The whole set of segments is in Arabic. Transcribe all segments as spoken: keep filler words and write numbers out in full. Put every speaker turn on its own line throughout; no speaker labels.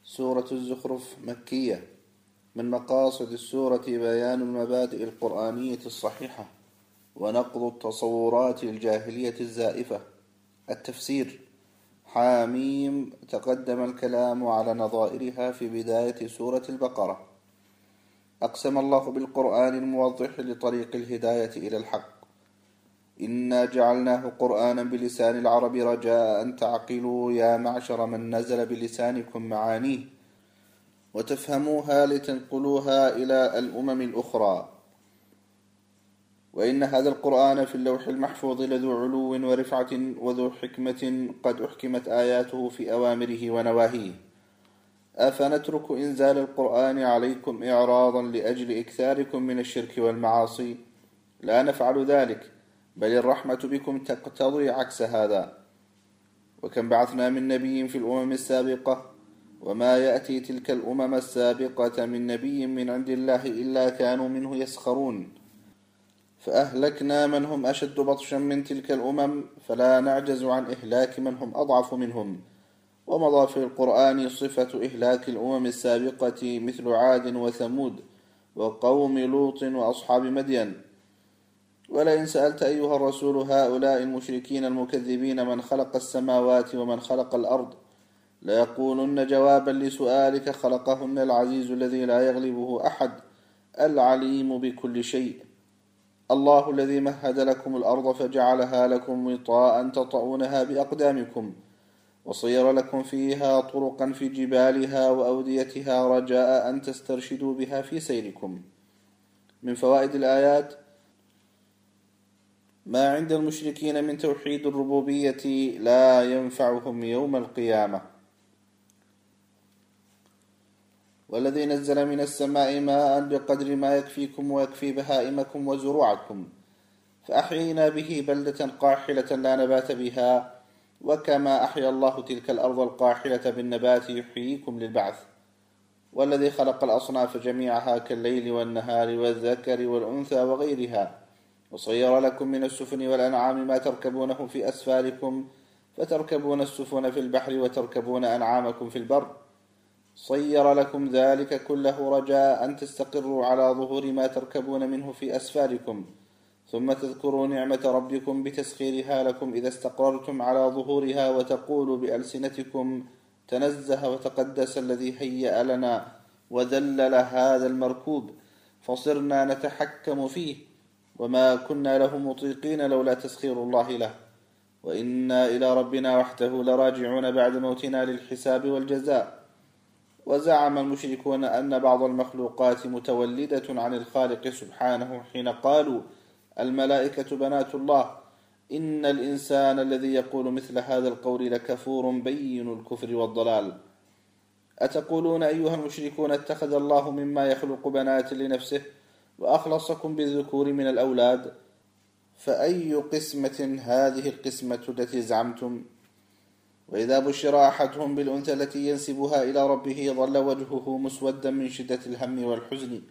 سورة الزخرف مكية. من مقاصد السورة بيان المبادئ القرآنية الصحيحة ونقض التصورات الجاهلية الزائفة. التفسير. حاميم تقدم الكلام على نظائرها في بداية سورة البقرة. أقسم الله بالقرآن الموضح لطريق الهداية إلى الحق. إنا جعلناه قرآنا بلسان العرب رجاء أن تعقلوا يا معشر من نزل بلسانكم معانيه وتفهموها لتنقلوها إلى الأمم الأخرى. وإن هذا القرآن في اللوح المحفوظ لذو علو ورفعة وذو حكمة قد أحكمت آياته في أوامره ونواهيه. أفنترك إنزال القرآن عليكم إعراضا لأجل إكثاركم من الشرك والمعاصي؟ لا نفعل ذلك، بل الرحمة بكم تقتضي عكس هذا. وكم بعثنا من نبي في الأمم السابقة وما يأتي تلك الأمم السابقة من نبي من عند الله إلا كانوا منه يسخرون، فأهلكنا من هم أشد بطشا من تلك الأمم، فلا نعجز عن إهلاك من هم أضعف منهم. ومضى في القرآن صفة إهلاك الأمم السابقة مثل عاد وثمود وقوم لوط وأصحاب مدين. ولئن سألت أيها الرسول هؤلاء المشركين المكذبين من خلق السماوات ومن خلق الأرض ليقولن جوابا لسؤالك خلقهن العزيز الذي لا يغلبه أحد العليم بكل شيء. الله الذي مهد لكم الأرض فجعلها لكم وطاء تطؤونها بأقدامكم وصير لكم فيها طرقا في جبالها وأوديتها رجاء أن تسترشدوا بها في سيركم. من فوائد الآيات ما عند المشركين من توحيد الربوبية لا ينفعهم يوم القيامة. والذي نزل من السماء ماء بقدر ما يكفيكم ويكفي بهائمكم وزروعكم فأحيينا به بلدة قاحلة لا نبات بها، وكما أحيا الله تلك الأرض القاحلة بالنبات يحييكم للبعث. والذي خلق الأصناف جميعها كالليل والنهار والذكر والأنثى وغيرها، وصير لكم من السفن والأنعام ما تركبونه في أسفاركم، فتركبون السفن في البحر وتركبون أنعامكم في البر. صير لكم ذلك كله رجاء أن تستقروا على ظهور ما تركبون منه في أسفاركم، ثم تذكروا نعمة ربكم بتسخيرها لكم إذا استقررتم على ظهورها، وتقولوا بألسنتكم تنزه وتقدس الذي هيأ لنا وذلل هذا المركوب فصرنا نتحكم فيه وما كنا له مطيقين لولا تسخير الله له، وإنا إلى ربنا وحده لراجعون بعد موتنا للحساب والجزاء. وزعم المشركون أن بعض المخلوقات متولدة عن الخالق سبحانه حين قالوا الملائكة بنات الله. إن الإنسان الذي يقول مثل هذا القول لكفور بين الكفر والضلال. أتقولون أيها المشركون اتخذ الله مما يخلق بنات لنفسه وأخلصكم بالذكور من الأولاد؟ فأي قسمة هذه القسمة التي زعمتم؟ وإذا بشر أحدهم بالأنثى التي ينسبها إلى ربه ظل وجهه مسودا من شدة الهم والحزن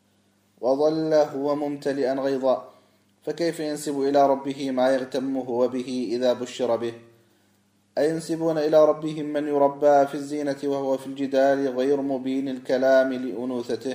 وظل هو ممتلئا غيظا، فكيف ينسب إلى ربه ما يغتم هو به إذا بشر به؟ أينسبون إلى ربهم من يربى في الزينة وهو في الجدال غير مبين الكلام لأنوثته؟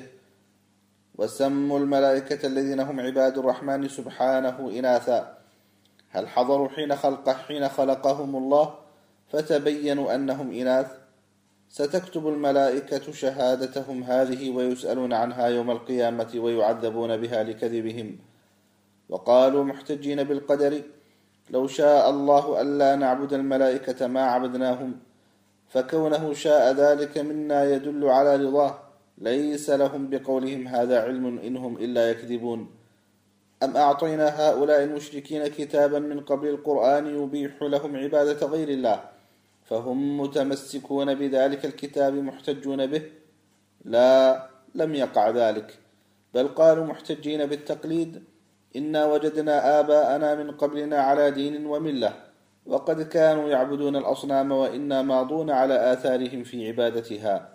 وسموا الملائكة الذين هم عباد الرحمن سبحانه إناثا. هل حضروا حين خلق حين خلقهم الله فتبينوا أنهم إناث؟ ستكتب الملائكة شهادتهم هذه ويسألون عنها يوم القيامة ويعذبون بها لكذبهم. وقالوا محتجين بالقدر لو شاء الله ألا نعبد الملائكة ما عبدناهم، فكونه شاء ذلك منا يدل على رضاه، ليس لهم بقولهم هذا علم إنهم إلا يكذبون. أم أعطينا هؤلاء المشركين كتابا من قبل القرآن يبيح لهم عبادة غير الله فهم متمسكون بذلك الكتاب محتجون به؟ لا، لم يقع ذلك، بل قالوا محتجين بالتقليد إنا وجدنا آباءنا من قبلنا على دين وملة وقد كانوا يعبدون الأصنام وإنا ماضون على آثارهم في عبادتها.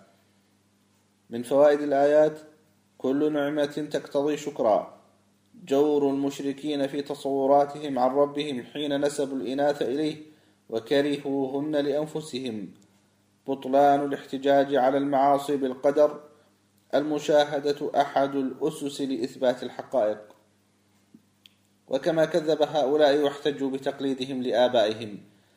من فوائد الآيات كل نعمة تقتضي شكرا. جور المشركين في تصوراتهم عن ربهم حين نسبوا الإناث إليه وكرهوهن لأنفسهم، بطلان الاحتجاج على المعاصي بالقدر، المشاهدة أحد الأسس لإثبات الحقائق. وكما كذب هؤلاء واحتجوا بتقليدهم لآبائهم،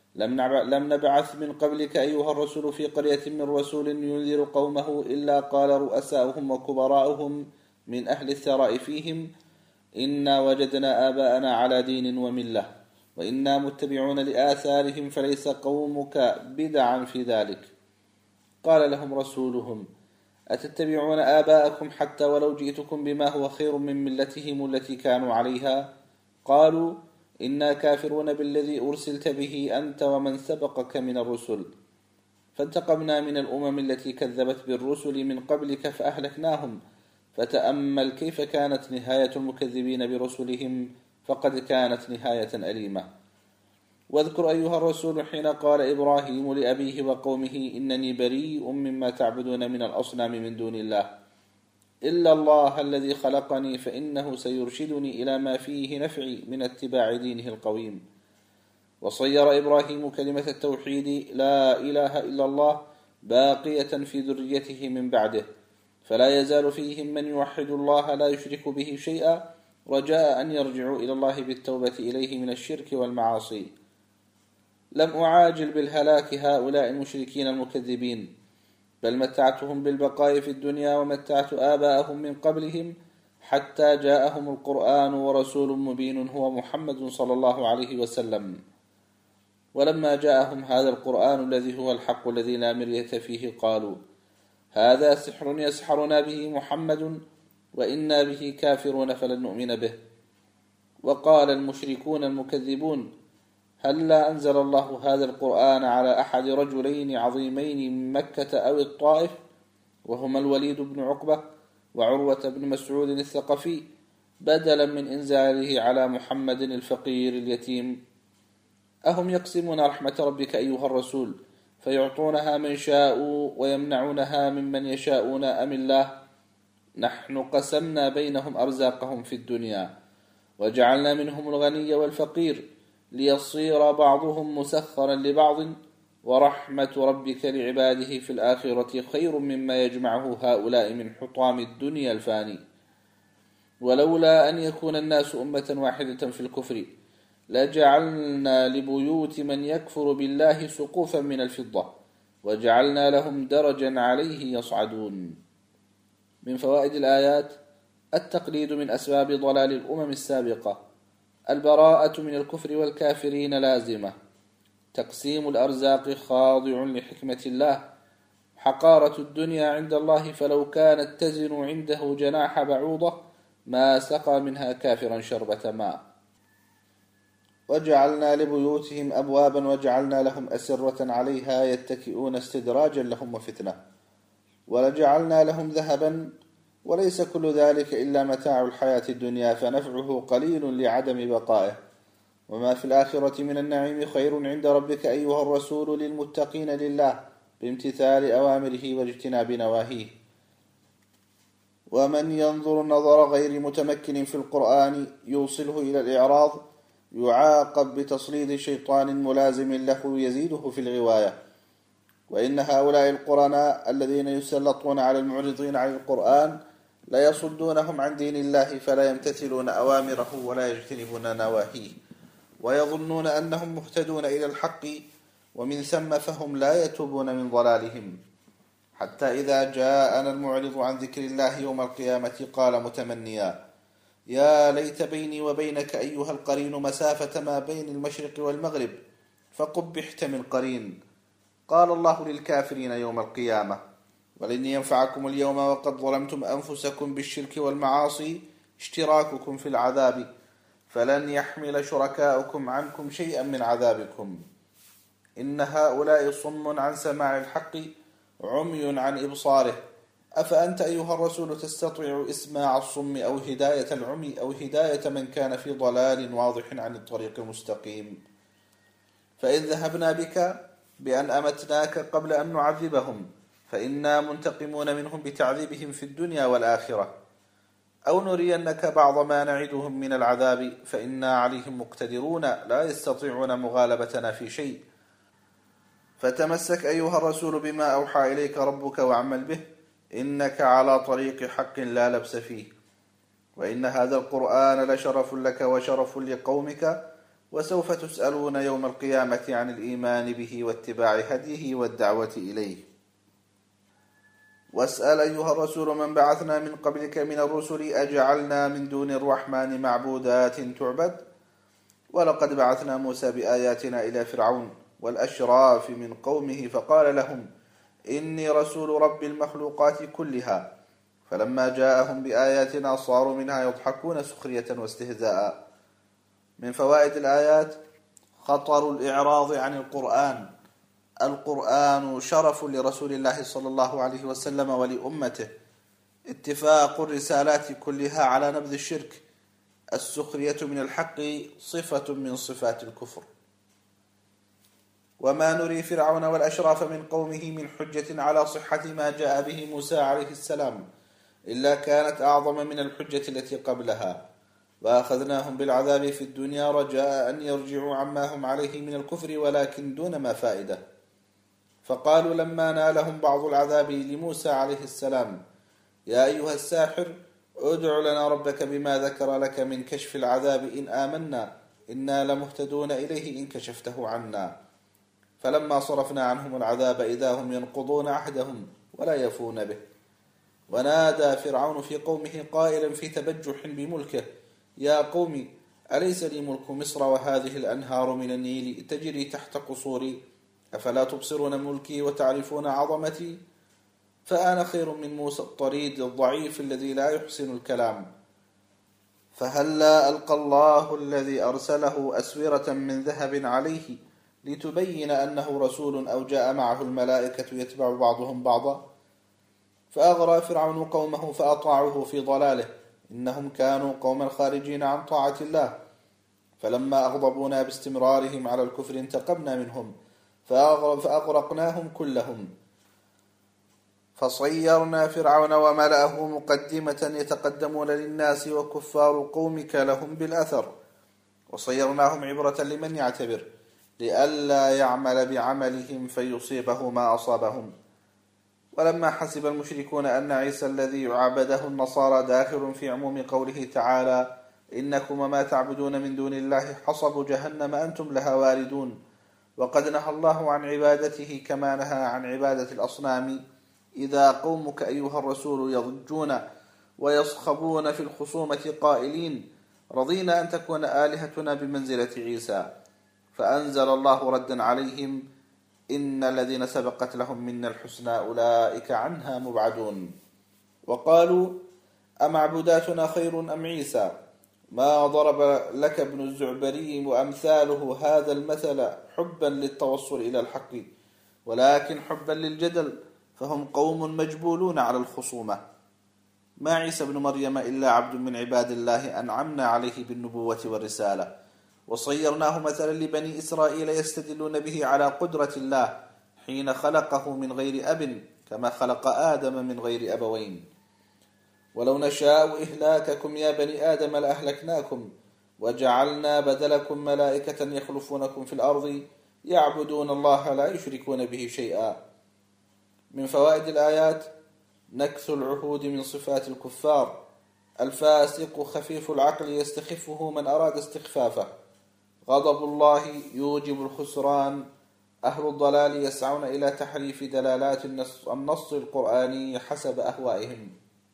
لم نبعث من قبلك أيها الرسول في قرية من رسول ينذر قومه إلا قال رؤساؤهم وكبراؤهم من أهل الثراء فيهم إنا وجدنا آباءنا على دين وملة وإنا متبعون لآثارهم فليس قومك بدعا في ذلك. قال لهم رسولهم أتتبعون آباءكم حتى ولو جئتكم بما هو خير من ملتهم التي كانوا عليها؟ قالوا إنا كافرون بالذي أرسلت به أنت ومن سبقك من الرسل. فانتقمنا من الأمم التي كذبت بالرسل من قبلك فأهلكناهم، فتأمل كيف كانت نهاية المكذبين برسلهم، فقد كانت نهاية أليمة. واذكر أيها الرسول حين قال إبراهيم لأبيه وقومه إنني بريء مما تعبدون من الأصنام من دون الله إلا الله الذي خلقني فإنه سيرشدني إلى ما فيه نفعي من اتباع دينه القويم. وصير إبراهيم كلمة التوحيد لا إله إلا الله باقية في ذريته من بعده، فلا يزال فيهم من يوحد الله لا يشرك به شيئا، رجاء أن يرجعوا إلى الله بالتوبة إليه من الشرك والمعاصي. لم أعاجل بالهلاك هؤلاء المشركين المكذبين، بل متعتهم بالبقاء في الدنيا ومتعت آباءهم من قبلهم حتى جاءهم القرآن ورسول مبين هو محمد صلى الله عليه وسلم. ولما جاءهم هذا القرآن الذي هو الحق الذي لا مرية فيه قالوا هذا سحر يسحرنا به محمد وإنا به كافرون فلن نؤمن به. وقال المشركون المكذبون هل لا أنزل الله هذا القرآن على أحد رجلين عظيمين من مكة أو الطائف، وهما الوليد بن عقبة وعروة بن مسعود الثقفي، بدلا من إنزاله على محمد الفقير اليتيم؟ أهم يقسمون رحمة ربك أيها الرسول فيعطونها من شاء ويمنعونها ممن يشاءون أم الله؟ نحن قسمنا بينهم أرزاقهم في الدنيا وجعلنا منهم الغني والفقير ليصير بعضهم مسخرا لبعض، ورحمة ربك لعباده في الآخرة خير مما يجمعه هؤلاء من حطام الدنيا الفاني. ولولا أن يكون الناس أمة واحدة في الكفر لجعلنا لبيوت من يكفر بالله سقوفا من الفضة وجعلنا لهم درجا عليه يصعدون. من فوائد الآيات التقليد من أسباب ضلال الأمم السابقة، البراءة من الكفر والكافرين لازمة، تقسيم الأرزاق خاضع لحكمة الله، حقارة الدنيا عند الله فلو كانت تزن عنده جناح بعوضة ما سقى منها كافرا شربة ماء. وجعلنا لبيوتهم أبوابا وجعلنا لهم أسرة عليها يتكئون استدراجا لهم وفتنة، ولجعلنا لهم ذهبا، وليس كل ذلك إلا متاع الحياة الدنيا فنفعه قليل لعدم بقائه، وما في الآخرة من النعيم خير عند ربك أيها الرسول للمتقين لله بامتثال أوامره واجتناب نواهيه. ومن ينظر نظر غير متمكن في القرآن يوصله إلى الإعراض يعاقب بتصليد شيطان ملازم له يزيده في الغواية. وإن هؤلاء القرناء الذين يسلطون على المعرضين عن القرآن لا يصدونهم عن دين الله فلا يمتثلون أوامره ولا يجتنبون نواهيه، ويظنون أنهم مهتدون إلى الحق، ومن ثم فهم لا يتوبون من ضلالهم. حتى إذا جاءنا المعرض عن ذكر الله يوم القيامة قال متمنيا يا ليت بيني وبينك أيها القرين مسافة ما بين المشرق والمغرب فقبحت من قرين. قال الله للكافرين يوم القيامة ولن ينفعكم اليوم وقد ظلمتم أنفسكم بالشرك والمعاصي اشتراككم في العذاب فلن يحمل شركاؤكم عنكم شيئا من عذابكم. إن هؤلاء صم عن سماع الحق عمي عن إبصاره، أفأنت أيها الرسول تستطيع إسماع الصم أو هداية العمي أو هداية من كان في ضلال واضح عن الطريق المستقيم؟ فإن ذهبنا بك بأن أمتناك قبل أن نعذبهم فإنا منتقمون منهم بتعذيبهم في الدنيا والآخرة، أو نرينك بعض ما نعدهم من العذاب فإنا عليهم مقتدرون لا يستطيعون مغالبتنا في شيء. فتمسك أيها الرسول بما أوحى إليك ربك واعمل به، إنك على طريق حق لا لبس فيه، وإن هذا القرآن لشرف لك وشرف لقومك، وسوف تسألون يوم القيامة عن الإيمان به واتباع هديه والدعوة إليه. واسأل أيها الرسول من بعثنا من قبلك من الرسل أجعلنا من دون الرحمن معبودات تعبد، ولقد بعثنا موسى بآياتنا إلى فرعون والأشراف من قومه فقال لهم إني رسول رب المخلوقات كلها، فلما جاءهم بآياتنا صاروا منها يضحكون سخرية واستهزاء. من فوائد الآيات خطر الإعراض عن القرآن. القرآن شرف لرسول الله صلى الله عليه وسلم ولأمته، اتفاق الرسالات كلها على نبذ الشرك، السخرية من الحق صفة من صفات الكفر. وما نري فرعون والأشراف من قومه من حجة على صحة ما جاء به موسى عليه السلام إلا كانت أعظم من الحجة التي قبلها، وأخذناهم بالعذاب في الدنيا رجاء أن يرجعوا عما هم عليه من الكفر ولكن دون ما فائدة. فقالوا لما نالهم بعض العذاب لموسى عليه السلام يا أيها الساحر ادع لنا ربك بما ذكر لك من كشف العذاب إن آمنا إنا لمهتدون إليه إن كشفته عنا. فلما صرفنا عنهم العذاب إذا هم ينقضون عهدهم ولا يفون به. ونادى فرعون في قومه قائلا في تبجح بملكه يا قوم أليس لي ملك مصر وهذه الأنهار من النيل تجري تحت قصوري أفلا تبصرون ملكي وتعرفون عظمتي؟ فأنا خير من موسى الطريد الضعيف الذي لا يحسن الكلام. فهلا ألقى الله الذي أرسله أسورة من ذهب عليه لتبين أنه رسول أو جاء معه الملائكة يتبع بعضهم بعضا. فأغرى فرعون قومه فأطاعوه في ضلاله إنهم كانوا قوما خارجين عن طاعة الله. فلما أغضبونا باستمرارهم على الكفر انتقمنا منهم فأغرقناهم كلهم. فصيرنا فرعون وملأه مقدمة يتقدمون للناس وكفار قومك لهم بالأثر، وصيرناهم عبرة لمن يعتبر لئلا يعمل بعملهم فيصيبه ما أصابهم. ولما حسب المشركون أن عيسى الذي عبده النصارى داخل في عموم قوله تعالى إنكم وما تعبدون من دون الله حصب جهنم أنتم لها واردون، وقد نهى الله عن عبادته كما نهى عن عبادة الأصنام، إذا قومك أيها الرسول يضجون ويصخبون في الخصومة قائلين رضينا أن تكون آلهتنا بمنزلة عيسى، فأنزل الله ردا عليهم إن الذين سبقت لهم منا الحسنى أولئك عنها مبعدون. وقالوا أمعبوداتنا خير أم عيسى؟ ما ضرب لك ابن الزعبري وأمثاله هذا المثل حبا للتوصل إلى الحق ولكن حبا للجدل، فهم قوم مجبولون على الخصومة. ما عيسى ابن مريم إلا عبد من عباد الله أنعمنا عليه بالنبوة والرسالة، وصيرناه مثلا لبني إسرائيل يستدلون به على قدرة الله حين خلقه من غير أب كما خلق آدم من غير أبوين. ولو نشاء إهلاككم يا بني آدم لأهلكناكم وجعلنا بدلكم ملائكة يخلفونكم في الأرض يعبدون الله لا يشركون به شيئا. من فوائد الآيات نكث العهود من صفات الكفار. الفاسق خفيف العقل يستخفه من أراد استخفافه. غضب الله يوجب الخسران. أهل الضلال يسعون إلى تحريف دلالات النص القرآني حسب أهوائهم.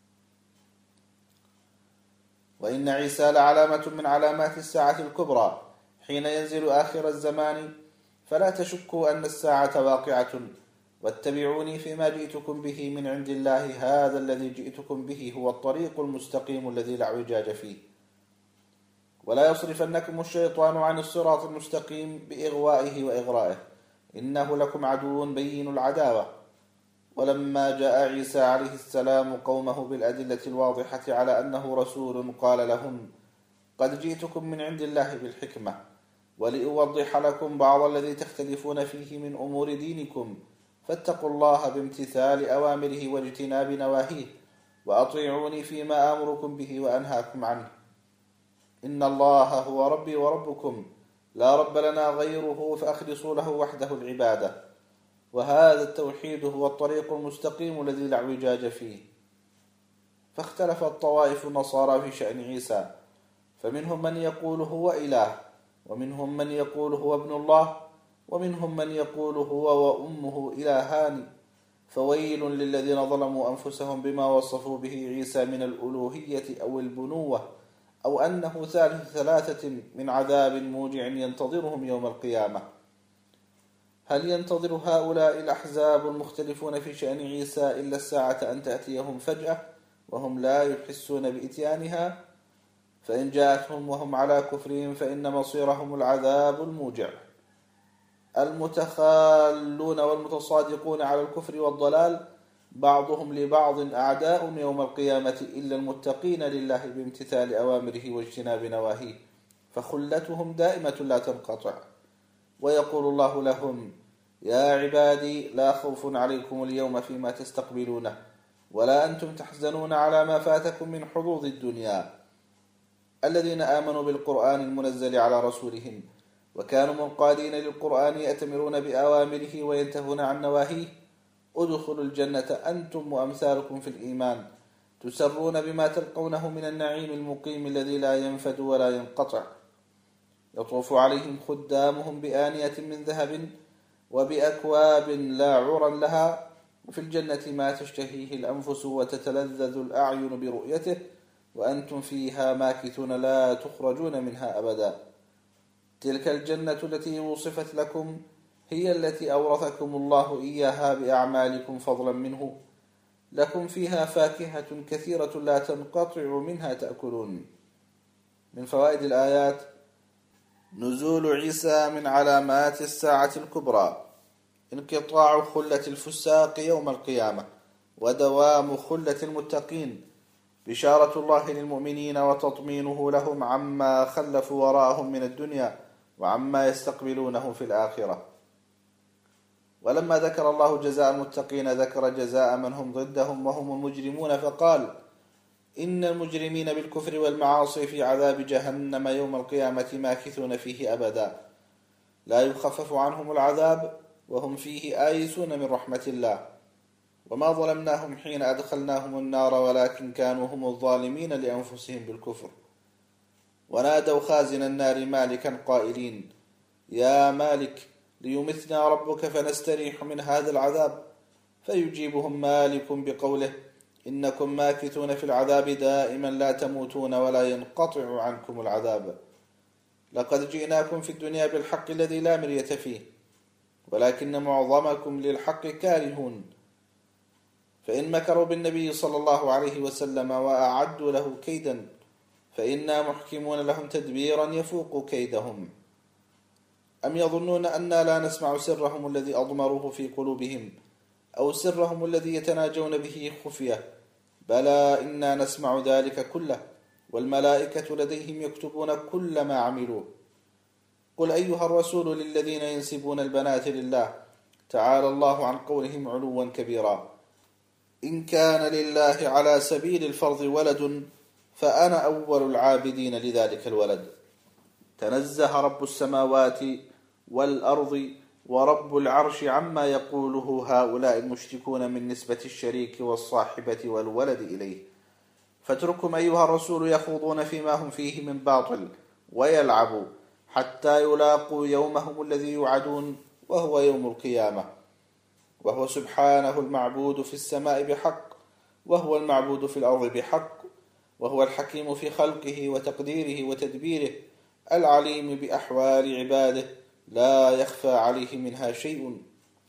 وإن عيسى لعلامة من علامات الساعة الكبرى حين ينزل آخر الزمان، فلا تشكوا أن الساعة واقعة، واتبعوني فيما جئتكم به من عند الله هذا الذي جئتكم به هو الطريق المستقيم الذي لا اعوجاج فيه. ولا يصرفنكم الشيطان عن الصراط المستقيم بإغوائه وإغرائه إنه لكم عدو بين العداوة. ولما جاء عيسى عليه السلام قومه بالأدلة الواضحة على أنه رسول قال لهم قد جئتكم من عند الله بالحكمة ولأوضح لكم بعض الذي تختلفون فيه من أمور دينكم، فاتقوا الله بامتثال أوامره واجتناب نواهيه وأطيعوني فيما آمركم به وأنهاكم عنه. إن الله هو ربي وربكم لا رب لنا غيره فأخلصوا له وحده العبادة. وهذا التوحيد هو الطريق المستقيم الذي لا اعوجاج فيه. فاختلفت طوائف النصارى في شأن عيسى، فمنهم من يقول هو إله، ومنهم من يقول هو ابن الله، ومنهم من يقول هو وأمه إلهان. فويل للذين ظلموا أنفسهم بما وصفوا به عيسى من الألوهية أو البنوة، أو أنه ثالث ثلاثة، من عذاب موجع ينتظرهم يوم القيامة. هل ينتظر هؤلاء الأحزاب المختلفون في شأن عيسى إلا الساعة أن تأتيهم فجأة وهم لا يحسون بإتيانها؟ فإن جاءتهم وهم على كفرهم فإن مصيرهم العذاب الموجع. المتخالون والمتصادقون على الكفر والضلال بعضهم لبعض أعداء يوم القيامة إلا المتقين لله بامتثال أوامره واجتناب نواهيه، فخلتهم دائمة لا تنقطع. ويقول الله لهم: يا عبادي لا خوف عليكم اليوم فيما تستقبلونه، ولا أنتم تحزنون على ما فاتكم من حظوظ الدنيا. الذين آمنوا بالقرآن المنزل على رسولهم وكانوا منقادين للقرآن يأتمرون بأوامره وينتهون عن نواهيه ادخلوا الجنة أنتم وأمثالكم في الإيمان، تسرون بما تلقونه من النعيم المقيم الذي لا ينفد ولا ينقطع. يطوف عليهم خدامهم بآنية من ذهب وبأكواب لا عرى لها، وفي الجنة ما تشتهيه الأنفس وتتلذذ الأعين برؤيته، وأنتم فيها ماكثون لا تخرجون منها أبدا. تلك الجنة التي وصفت لكم هي التي أورثكم الله إياها بأعمالكم فضلا منه، لكم فيها فاكهة كثيرة لا تنقطع منها تأكلون. من فوائد الآيات: نزول عيسى من علامات الساعة الكبرى، انقطاع خلة الفساق يوم القيامة، ودوام خلة المتقين، بشارة الله للمؤمنين وتطمينه لهم عما خلفوا وراءهم من الدنيا وعما يستقبلونه في الآخرة. ولما ذكر الله جزاء المتقين ذكر جزاء من هم ضدهم وهم المجرمون، فقال: إن المجرمين بالكفر والمعاصي في عذاب جهنم يوم القيامة ماكثون فيه أبدا، لا يخفف عنهم العذاب وهم فيه آيسون من رحمة الله. وما ظلمناهم حين أدخلناهم النار ولكن كانوا هم الظالمين لأنفسهم بالكفر. ونادوا خازن النار مالكا قائلين: يا مالك ليمتنا ربك فنستريح من هذا العذاب، فيجيبهم مالك بقوله: إنكم ماكثون في العذاب دائما لا تموتون ولا ينقطع عنكم العذاب. لقد جئناكم في الدنيا بالحق الذي لا مرية فيه، ولكن معظمكم للحق كارهون. فإن مكروا بالنبي صلى الله عليه وسلم وأعدوا له كيدا فإنا محكمون لهم تدبيرا يفوق كيدهم. أم يظنون أننا لا نسمع سرهم الذي أضمروه في قلوبهم أو سرهم الذي يتناجون به خفية؟ بلى إنا نسمع ذلك كله، والملائكة لديهم يكتبون كل ما عملوا. قل أيها الرسول للذين ينسبون البنات لله: تعالى الله عن قولهم علوا كبيرا. إن كان لله على سبيل الفرض ولد فأنا أول العابدين لذلك الولد. تنزه رب السماوات والأرض ورب العرش عما يقوله هؤلاء المشركون من نسبة الشريك والصاحبة والولد إليه. فاتركهم أيها الرسول يخوضون فيما هم فيه من باطل ويلعبوا حتى يلاقوا يومهم الذي يوعدون، وهو يوم القيامة، وهو سبحانه المعبود في السماء بحق، وهو المعبود في الأرض بحق، وهو الحكيم في خلقه وتقديره وتدبيره، العليم بأحوال عباده لا يخفى عليه منها شيء.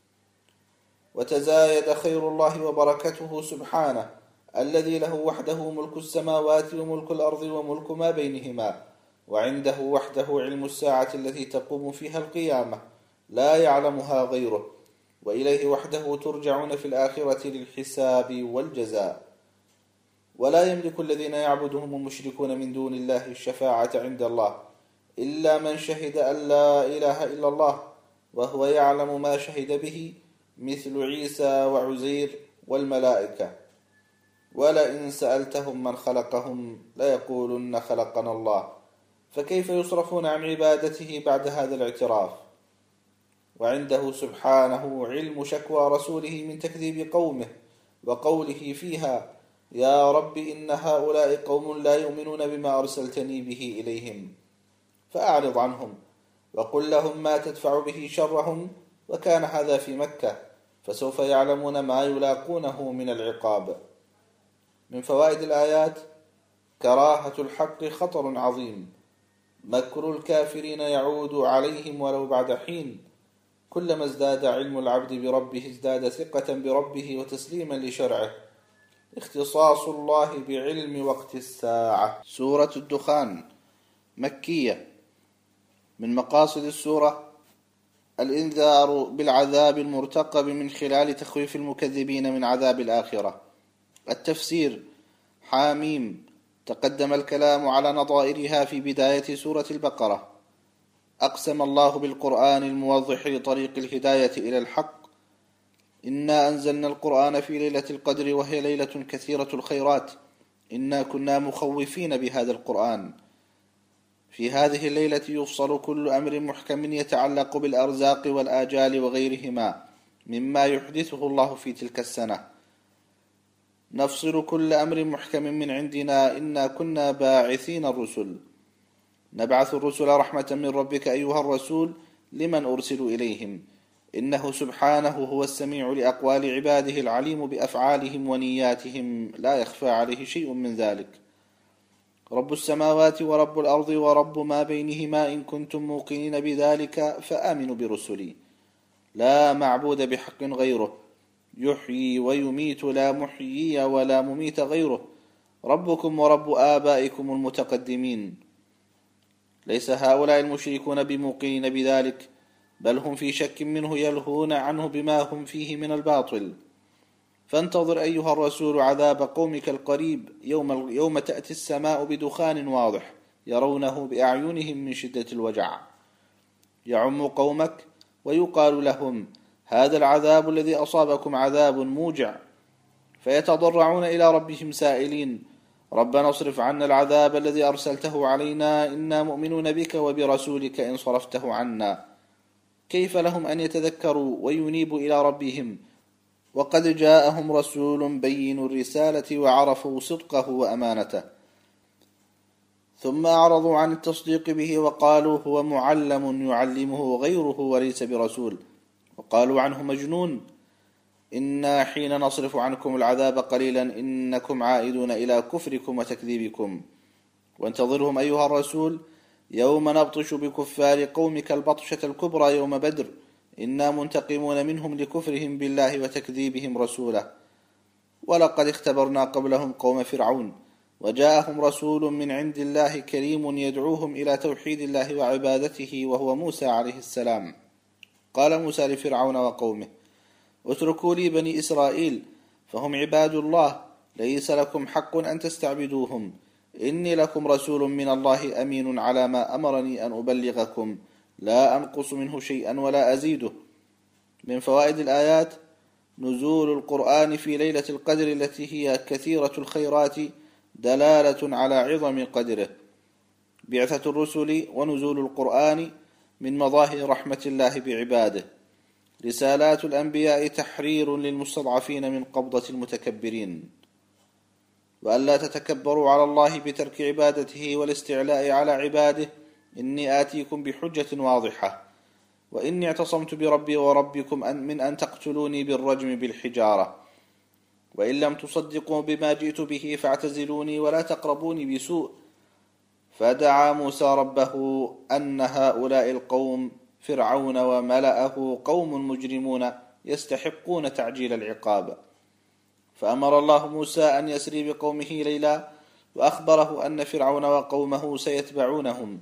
وتزايد خير الله وبركته سبحانه الذي له وحده ملك السماوات وملك الأرض وملك ما بينهما، وعنده وحده علم الساعة التي تقوم فيها القيامة لا يعلمها غيره، وإليه وحده ترجعون في الآخرة للحساب والجزاء. ولا يملك الذين يعبدهم المشركون من دون الله الشفاعة عند الله إلا من شهد أن لا إله إلا الله وهو يعلم ما شهد به، مثل عيسى وعزير والملائكة. ولئن سألتهم من خلقهم ليقولن خلقنا الله، فكيف يصرفون عن عبادته بعد هذا الاعتراف؟ وعنده سبحانه علم شكوى رسوله من تكذيب قومه وقوله فيها: يا رب إن هؤلاء قوم لا يؤمنون بما أرسلتني به إليهم فأعرض عنهم وقل لهم ما تدفع به شرهم، وكان هذا في مكة، فسوف يعلمون ما يلاقونه من العقاب. من فوائد الآيات: كراهة الحق خطر عظيم، مكر الكافرين يعود عليهم ولو بعد حين، كلما ازداد علم العبد بربه ازداد ثقة بربه وتسليما لشرعه، اختصاص الله بعلم وقت الساعة. سورة الدخان مكية. من مقاصد السورة الإنذار بالعذاب المرتقب من خلال تخويف المكذبين من عذاب الآخرة. التفسير: حاميم، تقدم الكلام على نظائرها في بداية سورة البقرة. أقسم الله بالقرآن الموضح لطريق الهداية إلى الحق: إنا أنزلنا القرآن في ليلة القدر وهي ليلة كثيرة الخيرات، إنا كنا مخوفين بهذا القرآن. في هذه الليلة يفصل كل أمر محكم يتعلق بالأرزاق والآجال وغيرهما مما يحدثه الله في تلك السنة. نفصل كل أمر محكم من عندنا، إنا كنا باعثين الرسل. نبعث الرسل رحمة من ربك أيها الرسول لمن أرسل إليهم، إنه سبحانه هو السميع لأقوال عباده العليم بأفعالهم ونياتهم، لا يخفى عليه شيء من ذلك. رب السماوات ورب الأرض ورب ما بينهما إن كنتم موقنين بذلك فآمنوا برسلي، لا معبود بحق غيره، يحيي ويميت لا محيي ولا مميت غيره، ربكم ورب آبائكم المتقدمين. ليس هؤلاء المشركون بموقنين بذلك، بل هم في شك منه يلهون عنه بما هم فيه من الباطل. فانتظر أيها الرسول عذاب قومك القريب، يوم, يوم تأتي السماء بدخان واضح يرونه بأعينهم من شدة الوجع، يعم قومك ويقال لهم: هذا العذاب الذي أصابكم عذاب موجع، فيتضرعون إلى ربهم سائلين: ربنا اصرف عنا العذاب الذي أرسلته علينا، إنا مؤمنون بك وبرسولك إن صرفته عنا. كيف لهم أن يتذكروا وينيبوا إلى ربهم وقد جاءهم رسول بين الرسالة وعرفوا صدقه وأمانته؟ ثم أعرضوا عن التصديق به وقالوا هو معلم يعلمه غيره وليس برسول، وقالوا عنه مجنون. إنا حين نصرف عنكم العذاب قليلا إنكم عائدون إلى كفركم وتكذيبكم. وانتظرهم أيها الرسول يوم نبطش بكفار قومك البطشة الكبرى يوم بدر، إنا منتقمون منهم لكفرهم بالله وتكذيبهم رسوله. ولقد اختبرنا قبلهم قوم فرعون، وجاءهم رسول من عند الله كريم يدعوهم إلى توحيد الله وعبادته، وهو موسى عليه السلام. قال موسى لفرعون وقومه: اتركوا لي بني إسرائيل فهم عباد الله، ليس لكم حق أن تستعبدوهم، إني لكم رسول من الله أمين على ما أمرني أن أبلغكم، لا أنقص منه شيئا ولا أزيده. من فوائد الآيات: نزول القرآن في ليلة القدر التي هي كثيرة الخيرات دلالة على عظم قدره. بعثة الرسل ونزول القرآن من مظاهر رحمة الله بعباده. رسالات الأنبياء تحرير للمستضعفين من قبضة المتكبرين. وألا تتكبروا على الله بترك عبادته والاستعلاء على عباده، إني آتيكم بحجة واضحة، وإني اعتصمت بربي وربكم من أن تقتلوني بالرجم بالحجارة، وإن لم تصدقوا بما جئت به فاعتزلوني ولا تقربوني بسوء. فدعا موسى ربه أن هؤلاء القوم فرعون وملأه قوم مجرمون يستحقون تعجيل العقاب، فأمر الله موسى أن يسري بقومه ليلا، وأخبره أن فرعون وقومه سيتبعونهم،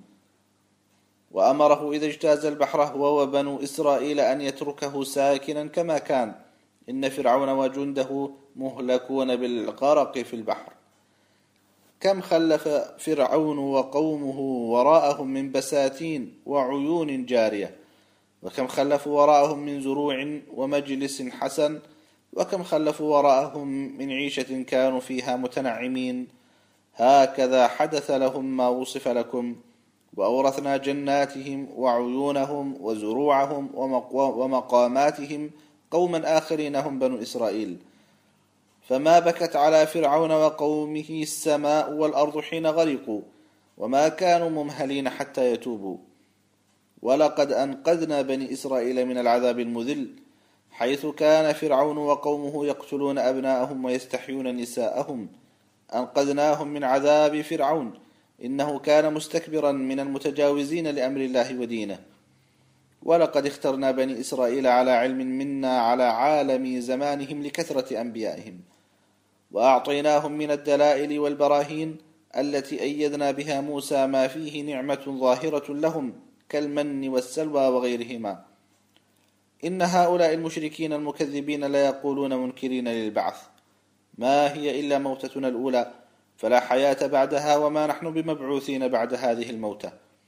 وأمره إذا اجتاز البحر هو وبنو إسرائيل أن يتركه ساكنا كما كان، إن فرعون وجنده مهلكون بالغرق في البحر. كم خلف فرعون وقومه وراءهم من بساتين وعيون جارية، وكم خلفوا وراءهم من زروع ومجلس حسن، وكم خلفوا وراءهم من عيشة كانوا فيها متنعمين. هكذا حدث لهم ما وصف لكم، وأورثنا جناتهم وعيونهم وزروعهم ومقاماتهم قوما آخرين هم بنو إسرائيل. فما بكت على فرعون وقومه السماء والأرض حين غرقوا وما كانوا ممهلين حتى يتوبوا. ولقد أنقذنا بني إسرائيل من العذاب المذل، حيث كان فرعون وقومه يقتلون أبناءهم ويستحيون نساءهم. أنقذناهم من عذاب فرعون، إنه كان مستكبرا من المتجاوزين لأمر الله ودينه. ولقد اخترنا بني إسرائيل على علم منا على عالم زمانهم لكثرة أنبيائهم، وأعطيناهم من الدلائل والبراهين التي أيدنا بها موسى ما فيه نعمة ظاهرة لهم كالمن والسلوى وغيرهما. إن هؤلاء المشركين المكذبين لا يقولون منكرين للبعث: ما هي إلا موتتنا الأولى فلا حياة بعدها وما نحن بمبعوثين بعد هذه الموتة.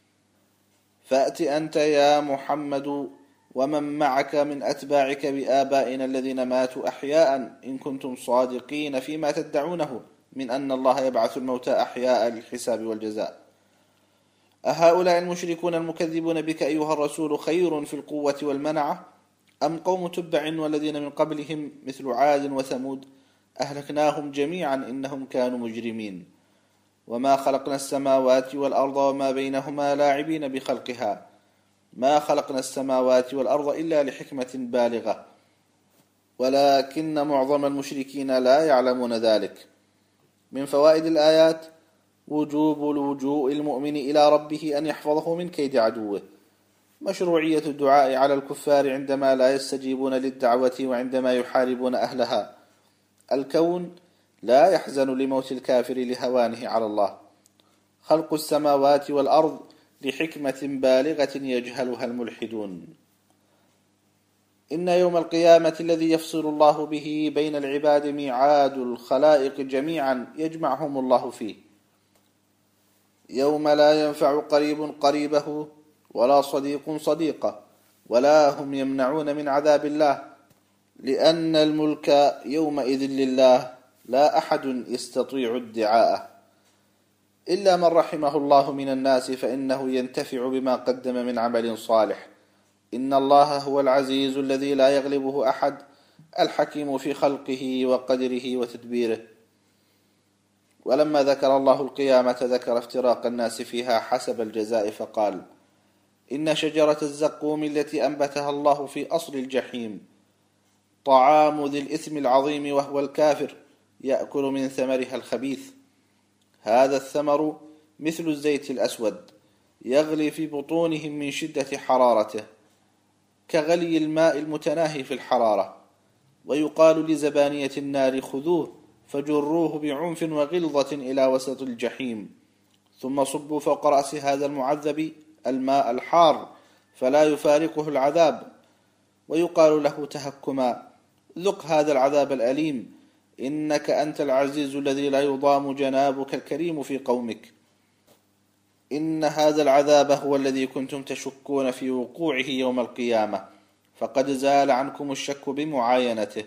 فأت أنت يا محمد ومن معك من أتباعك بآبائنا الذين ماتوا أحياء إن كنتم صادقين فيما تدعونه من أن الله يبعث الموتى أحياء للحساب والجزاء. أهؤلاء المشركون المكذبون بك أيها الرسول خير في القوة والمنعة أم قوم تبع والذين من قبلهم مثل عاد وثمود؟ أهلكناهم جميعا إنهم كانوا مجرمين. وما خلقنا السماوات والأرض وما بينهما لاعبين بخلقها. ما خلقنا السماوات والأرض إلا لحكمة بالغة، ولكن معظم المشركين لا يعلمون ذلك. من فوائد الآيات وجوب اللجوء المؤمن إلى ربه أن يحفظه من كيد عدوه، مشروعية الدعاء على الكفار عندما لا يستجيبون للدعوة وعندما يحاربون أهلها. الكون لا يحزن لموت الكافر لهوانه على الله. خلق السماوات والأرض لحكمة بالغة يجهلها الملحدون. إن يوم القيامة الذي يفصل الله به بين العباد ميعاد الخلائق جميعا يجمعهم الله فيه، يوم لا ينفع قريب قريبه ولا صديق صديقه ولا هم يمنعون من عذاب الله، لأن الملك يومئذ لله لا أحد يستطيع ادعاءه إلا من رحمه الله من الناس، فإنه ينتفع بما قدم من عمل صالح. إن الله هو العزيز الذي لا يغلبه أحد، الحكيم في خلقه وقدره وتدبيره. ولما ذكر الله القيامة ذكر افتراق الناس فيها حسب الجزاء فقال: إن شجرة الزقوم التي أنبتها الله في أصل الجحيم طعام ذي الإثم العظيم وهو الكافر يأكل من ثمرها الخبيث. هذا الثمر مثل الزيت الأسود يغلي في بطونهم من شدة حرارته كغلي الماء المتناهي في الحرارة. ويقال لزبانية النار: خذوه فجروه بعنف وغلظة إلى وسط الجحيم، ثم صبوا فوق رأس هذا المعذب الماء الحار فلا يفارقه العذاب. ويقال له تهكما: ذق هذا العذاب الأليم إنك أنت العزيز الذي لا يضام جنابك الكريم في قومك. إن هذا العذاب هو الذي كنتم تشكون في وقوعه يوم القيامة، فقد زال عنكم الشك بمعاينته.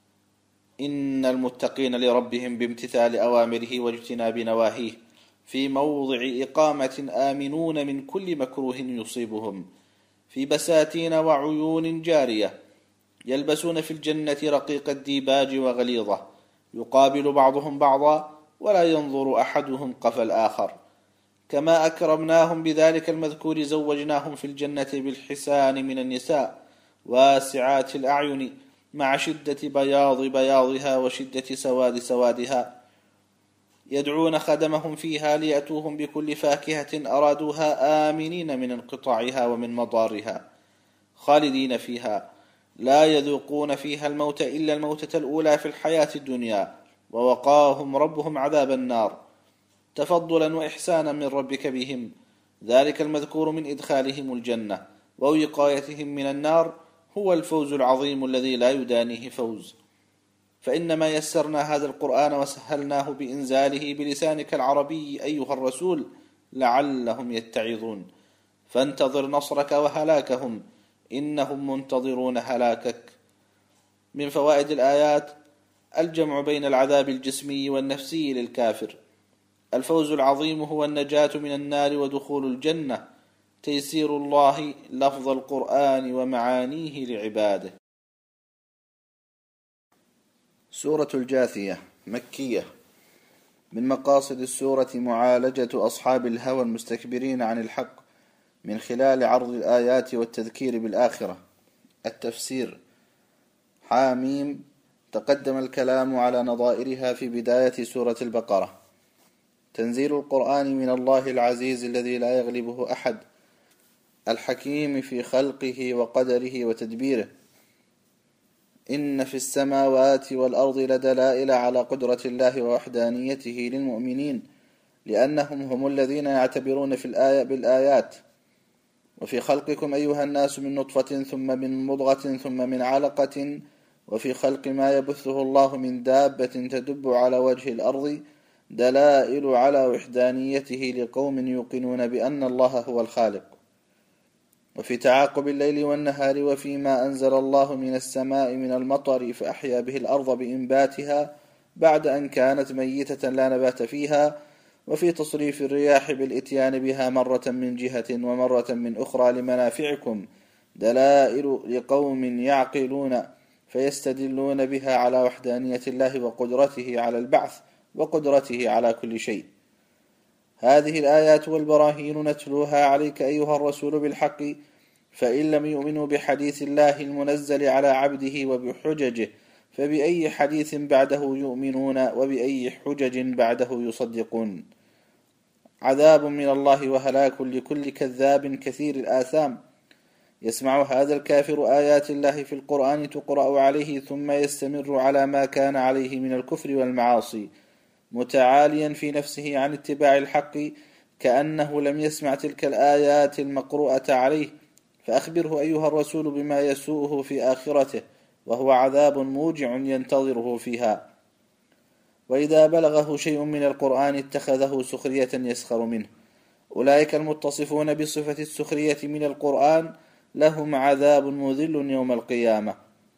إن المتقين لربهم بامتثال أوامره واجتناب نواهيه في موضع إقامة آمنون من كل مكروه يصيبهم، في بساتين وعيون جارية، يلبسون في الجنة رقيق الديباج وغليظة، يقابل بعضهم بعضا ولا ينظر أحدهم قفا الآخر. كما أكرمناهم بذلك المذكور زوجناهم في الجنة بالحسان من النساء واسعات الأعين مع شدة بياض بياضها وشدة سواد سوادها، يدعون خدمهم فيها ليأتوهم بكل فاكهة أرادوها آمنين من انقطاعها ومن مضارها، خالدين فيها لا يذوقون فيها الموت إلا الموتة الأولى في الحياة الدنيا، ووقاهم ربهم عذاب النار تفضلا وإحسانا من ربك بهم. ذلك المذكور من إدخالهم الجنة ووقايتهم من النار هو الفوز العظيم الذي لا يدانيه فوز. فإنما يسرنا هذا القرآن وسهلناه بإنزاله بلسانك العربي أيها الرسول لعلهم يتعظون، فانتظر نصرك وهلاكهم إنهم منتظرون هلاكك. من فوائد الآيات الجمع بين العذاب الجسمي والنفسي للكافر. الفوز العظيم هو النجاة من النار ودخول الجنة، تيسير الله لفظ القرآن ومعانيه لعباده. سورة الجاثية مكية. من مقاصد السورة معالجة أصحاب الهوى المستكبرين عن الحق من خلال عرض الآيات والتذكير بالآخرة. التفسير. حاميم. تقدم الكلام على نظائرها في بداية سورة البقرة. تنزيل القرآن من الله العزيز الذي لا يغلبه أحد، الحكيم في خلقه وقدره وتدبيره. إن في السماوات والأرض لدلائل على قدرة الله ووحدانيته للمؤمنين، لأنهم هم الذين يعتبرون في الآية بالآيات. وفي خلقكم أيها الناس من نطفة ثم من مضغة ثم من علقة، وفي خلق ما يبثه الله من دابة تدب على وجه الأرض دلائل على وحدانيته لقوم يوقنون بأن الله هو الخالق. وفي تعاقب الليل والنهار، وفيما أنزل الله من السماء من المطر فأحيا به الأرض بإنباتها بعد أن كانت ميتة لا نبات فيها، وفي تصريف الرياح بالإتيان بها مرة من جهة ومرة من أخرى لمنافعكم دلائل لقوم يعقلون فيستدلون بها على وحدانية الله وقدرته على البعث وقدرته على كل شيء. هذه الآيات والبراهين نتلوها عليك أيها الرسول بالحق، فإن لم يؤمنوا بحديث الله المنزل على عبده وبحججه فبأي حديث بعده يؤمنون وبأي حجج بعده يصدقون. عذاب من الله وهلاك لكل كذاب كثير الآثام. يسمع هذا الكافر آيات الله في القرآن تقرأ عليه ثم يستمر على ما كان عليه من الكفر والمعاصي، متعاليا في نفسه عن اتباع الحق كأنه لم يسمع تلك الآيات المقروءة عليه. فأخبره أيها الرسول بما يسوءه في آخرته، وهو عذاب موجع ينتظره فيها. وإذا بلغه شيء من القرآن اتخذه سخرية يسخر منه. أولئك المتصفون بصفة السخرية من القرآن لهم عذاب مذل يوم القيامة.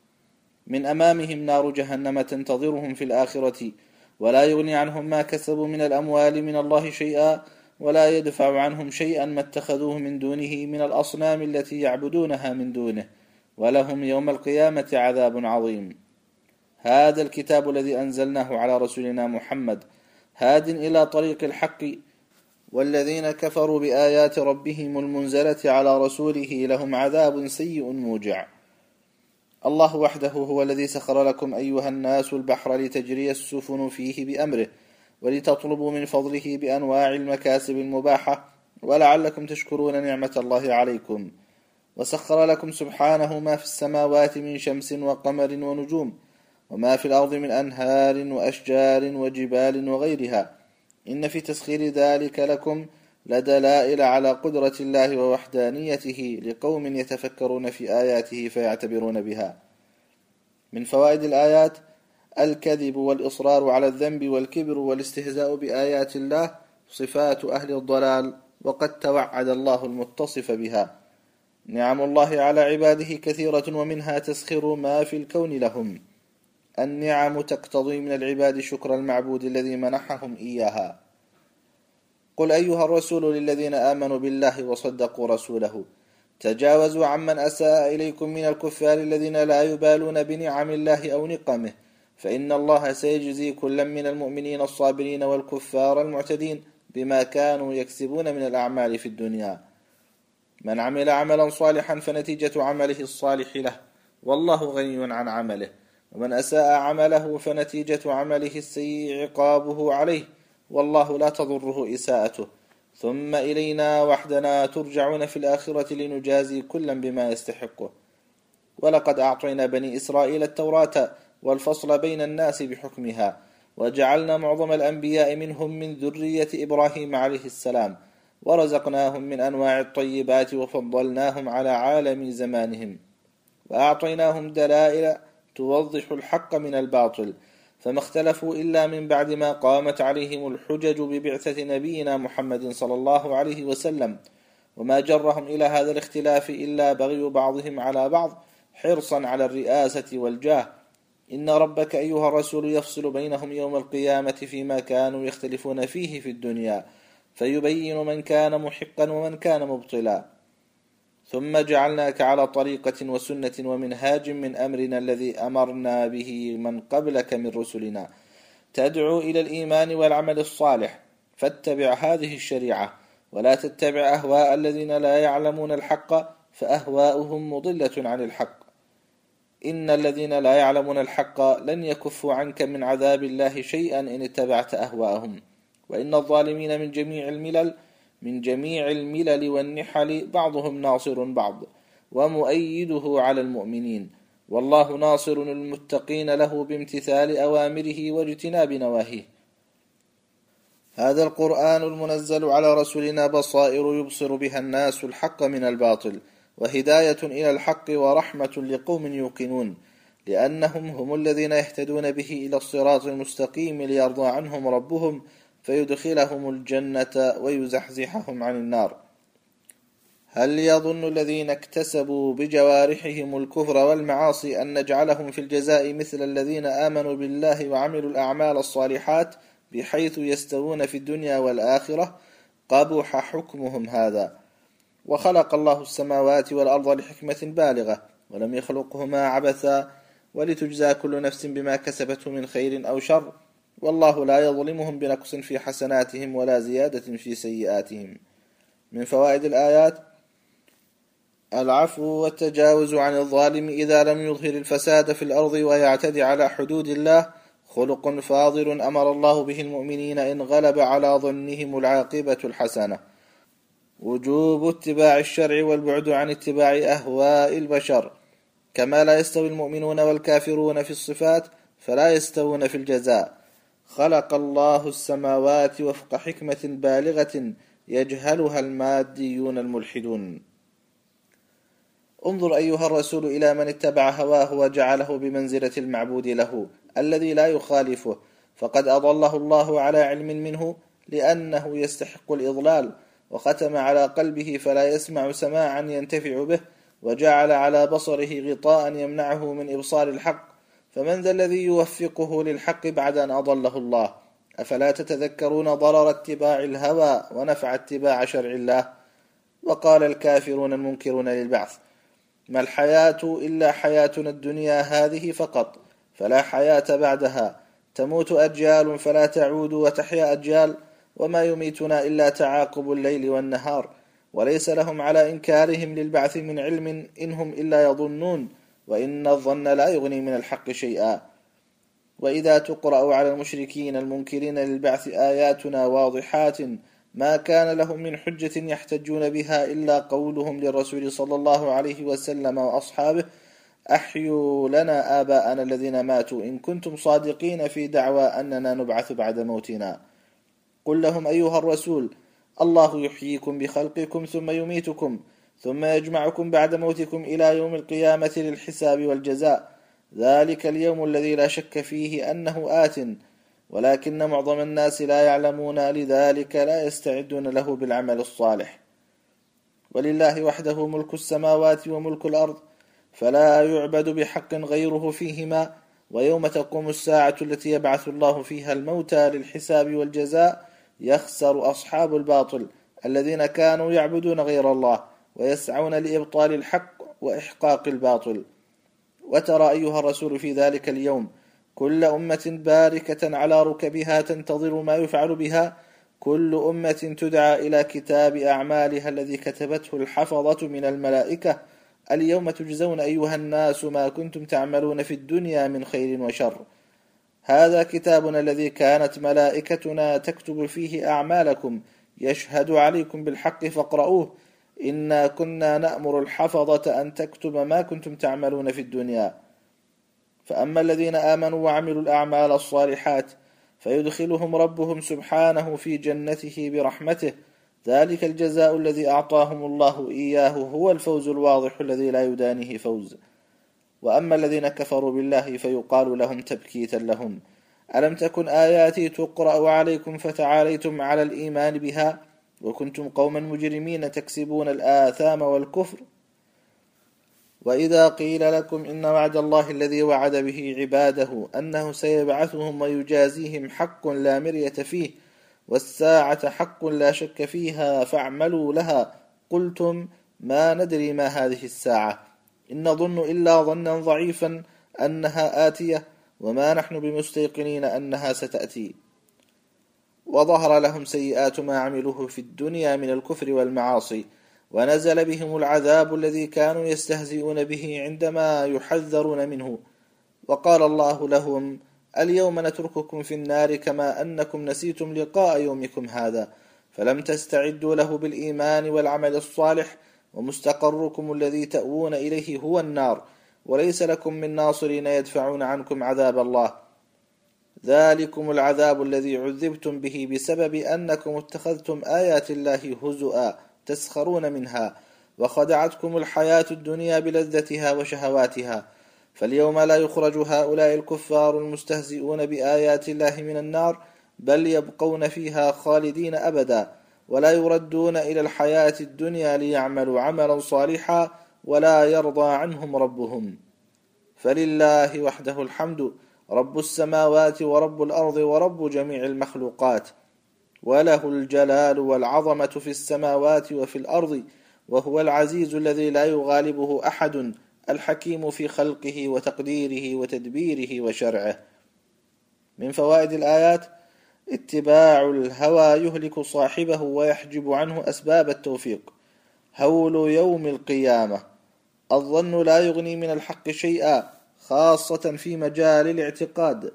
من أمامهم نار جهنم تنتظرهم في الآخرة، ولا يغني عنهم ما كسبوا من الأموال من الله شيئا، ولا يدفع عنهم شيئا ما اتخذوه من دونه من الأصنام التي يعبدونها من دونه، ولهم يوم القيامة عذاب عظيم. هذا الكتاب الذي أنزلناه على رسولنا محمد هاد إلى طريق الحق، والذين كفروا بآيات ربهم المنزلة على رسوله لهم عذاب سيء موجع. الله وحده هو الذي سخر لكم أيها الناس البحر لتجري السفن فيه بأمره، ولتطلبوا من فضله بأنواع المكاسب المباحة، ولعلكم تشكرون نعمة الله عليكم. وسخر لكم سبحانه ما في السماوات من شمس وقمر ونجوم، وما في الأرض من أنهار وأشجار وجبال وغيرها. إن في تسخير ذلك لكم لدلائل على قدرة الله ووحدانيته لقوم يتفكرون في آياته فيعتبرون بها. من فوائد الآيات الكذب والإصرار على الذنب والكبر والاستهزاء بآيات الله صفات أهل الضلال، وقد توعد الله المتصف بها. نعم الله على عباده كثيرة، ومنها تسخير ما في الكون لهم. النعم تقتضي من العباد شكر المعبود الذي منحهم إياها. قل أيها الرسول للذين آمنوا بالله وصدقوا رسوله تجاوزوا عمن أساء إليكم من الكفار الذين لا يبالون بنعم الله أو نقمه، فإن الله سيجزي كلا من المؤمنين الصابرين والكفار المعتدين بما كانوا يكسبون من الأعمال في الدنيا. من عمل عملا صالحا فنتيجة عمله الصالح له، والله غني عن عمله، ومن أساء عمله فنتيجة عمله السيء عقابه عليه، والله لا تضره إساءته. ثم إلينا وحدنا ترجعون في الآخرة لنجازي كلا بما يستحقه. ولقد أعطينا بني إسرائيل التوراة والفصل بين الناس بحكمها، وجعلنا معظم الأنبياء منهم من ذرية إبراهيم عليه السلام، ورزقناهم من أنواع الطيبات وفضلناهم على عالم زمانهم، وأعطيناهم دلائل توضح الحق من الباطل، فما اختلفوا إلا من بعد ما قامت عليهم الحجج ببعثة نبينا محمد صلى الله عليه وسلم. وما جرهم إلى هذا الاختلاف إلا بغي بعضهم على بعض حرصا على الرئاسة والجاه، إن ربك أيها الرسول يفصل بينهم يوم القيامة فيما كانوا يختلفون فيه في الدنيا فيبين من كان محقا ومن كان مبطلا. ثم جعلناك على طريقة وسنة ومنهاج من أمرنا الذي أمرنا به من قبلك من رسلنا تدعو إلى الإيمان والعمل الصالح، فاتبع هذه الشريعة ولا تتبع أهواء الذين لا يعلمون الحق فأهواؤهم مضلة عن الحق. إن الذين لا يعلمون الحق لن يكفوا عنك من عذاب الله شيئا إن اتبعت أهواءهم، وإن الظالمين من جميع الملل من جميع الملل والنحل بعضهم ناصر بعض ومؤيده على المؤمنين، والله ناصر المتقين له بامتثال أوامره واجتناب نواهيه. هذا القرآن المنزل على رسولنا بصائر يبصر بها الناس الحق من الباطل، وهداية إلى الحق ورحمة لقوم يوقنون، لأنهم هم الذين يهتدون به إلى الصراط المستقيم ليرضى عنهم ربهم فيدخلهم الجنة ويزحزحهم عن النار. هل يظن الذين اكتسبوا بجوارحهم الكفر والمعاصي أن نجعلهم في الجزاء مثل الذين آمنوا بالله وعملوا الأعمال الصالحات بحيث يستوون في الدنيا والآخرة؟ قبح حكمهم هذا. وخلق الله السماوات والأرض لحكمة بالغة ولم يخلقهما عبثا ولتجزى كل نفس بما كسبته من خير أو شر، والله لا يظلمهم بنقص في حسناتهم ولا زيادة في سيئاتهم. من فوائد الآيات: العفو والتجاوز عن الظالم إذا لم يظهر الفساد في الأرض ويعتدي على حدود الله، خلق فاضل أمر الله به المؤمنين إن غلب على ظنهم العاقبة الحسنة. وجوب اتباع الشرع والبعد عن اتباع أهواء البشر، كما لا يستوي المؤمنون والكافرون في الصفات فلا يستوون في الجزاء. خلق الله السماوات وفق حكمة بالغة يجهلها الماديون الملحدون. انظر أيها الرسول إلى من اتبع هواه وجعله بمنزلة المعبود له الذي لا يخالفه، فقد أضله الله على علم منه لأنه يستحق الإضلال، وختم على قلبه فلا يسمع سماعا ينتفع به، وجعل على بصره غطاء يمنعه من إبصار الحق، فمن ذا الذي يوفقه للحق بعد أن أضله الله؟ أفلا تتذكرون ضرر اتباع الهوى ونفع اتباع شرع الله؟ وقال الكافرون المنكرون للبعث: ما الحياة إلا حياتنا الدنيا هذه فقط، فلا حياة بعدها، تموت أجيال فلا تعود وتحيا أجيال، وما يميتنا إلا تعاقب الليل والنهار، وليس لهم على إنكارهم للبعث من علم إنهم إلا يظنون، وإن الظن لا يغني من الحق شيئا. وإذا تقرأ على المشركين المنكرين للبعث آياتنا واضحات ما كان لهم من حجة يحتجون بها إلا قولهم للرسول صلى الله عليه وسلم وأصحابه: أحيوا لنا آباءنا الذين ماتوا إن كنتم صادقين في دعوى أننا نبعث بعد موتنا. قل لهم أيها الرسول: الله يحييكم بخلقكم ثم يميتكم ثم يجمعكم بعد موتكم إلى يوم القيامة للحساب والجزاء، ذلك اليوم الذي لا شك فيه أنه آت، ولكن معظم الناس لا يعلمون، لذلك لا يستعدون له بالعمل الصالح. ولله وحده ملك السماوات وملك الأرض، فلا يعبد بحق غيره فيهما، ويوم تقوم الساعة التي يبعث الله فيها الموتى للحساب والجزاء يخسر أصحاب الباطل الذين كانوا يعبدون غير الله ويسعون لإبطال الحق وإحقاق الباطل. وترى أيها الرسول في ذلك اليوم كل أمة باركة على ركبها تنتظر ما يفعل بها، كل أمة تدعى إلى كتاب أعمالها الذي كتبته الحفظة من الملائكة: اليوم تجزون أيها الناس ما كنتم تعملون في الدنيا من خير وشر. هذا كتابنا الذي كانت ملائكتنا تكتب فيه أعمالكم، يشهد عليكم بالحق فاقرؤوه، إنا كنا نأمر الحفظة أن تكتب ما كنتم تعملون في الدنيا. فأما الذين آمنوا وعملوا الأعمال الصالحات فيدخلهم ربهم سبحانه في جنته برحمته، ذلك الجزاء الذي أعطاهم الله إياه هو الفوز الواضح الذي لا يدانيه فوز. وأما الذين كفروا بالله فيقال لهم تبكيتا لهم: ألم تكن آياتي تقرأ عليكم فتعاليتم على الإيمان بها ، وكنتم قوما مجرمين تكسبون الآثام والكفر. وإذا قيل لكم إن وعد الله الذي وعد به عباده أنه سيبعثهم ويجازيهم حق لا مرية فيه والساعة حق لا شك فيها فاعملوا لها قلتم ما ندري ما هذه الساعة إن نظن إلا ظنا ضعيفا أنها آتية وما نحن بمستيقنين أنها ستأتي وظهر لهم سيئات ما عملوه في الدنيا من الكفر والمعاصي ونزل بهم العذاب الذي كانوا يستهزئون به عندما يحذرون منه وقال الله لهم اليوم نترككم في النار كما أنكم نسيتم لقاء يومكم هذا فلم تستعدوا له بالإيمان والعمل الصالح ومستقركم الذي تأوون إليه هو النار وليس لكم من ناصرين يدفعون عنكم عذاب الله ذلكم العذاب الذي عذبتم به بسبب أنكم اتخذتم آيات الله هزؤا تسخرون منها وخدعتكم الحياة الدنيا بلذتها وشهواتها فاليوم لا يخرج هؤلاء الكفار المستهزئون بآيات الله من النار بل يبقون فيها خالدين أبدا ولا يردون إلى الحياة الدنيا ليعملوا عملا صالحا ولا يرضى عنهم ربهم فلله وحده الحمد رب السماوات ورب الأرض ورب جميع المخلوقات وله الجلال والعظمة في السماوات وفي الأرض وهو العزيز الذي لا يغالبه أحد الحكيم في خلقه وتقديره وتدبيره وشرعه. من فوائد الآيات اتباع الهوى يهلك صاحبه ويحجب عنه أسباب التوفيق. هول يوم القيامة الظن لا يغني من الحق شيئا خاصة في مجال الاعتقاد.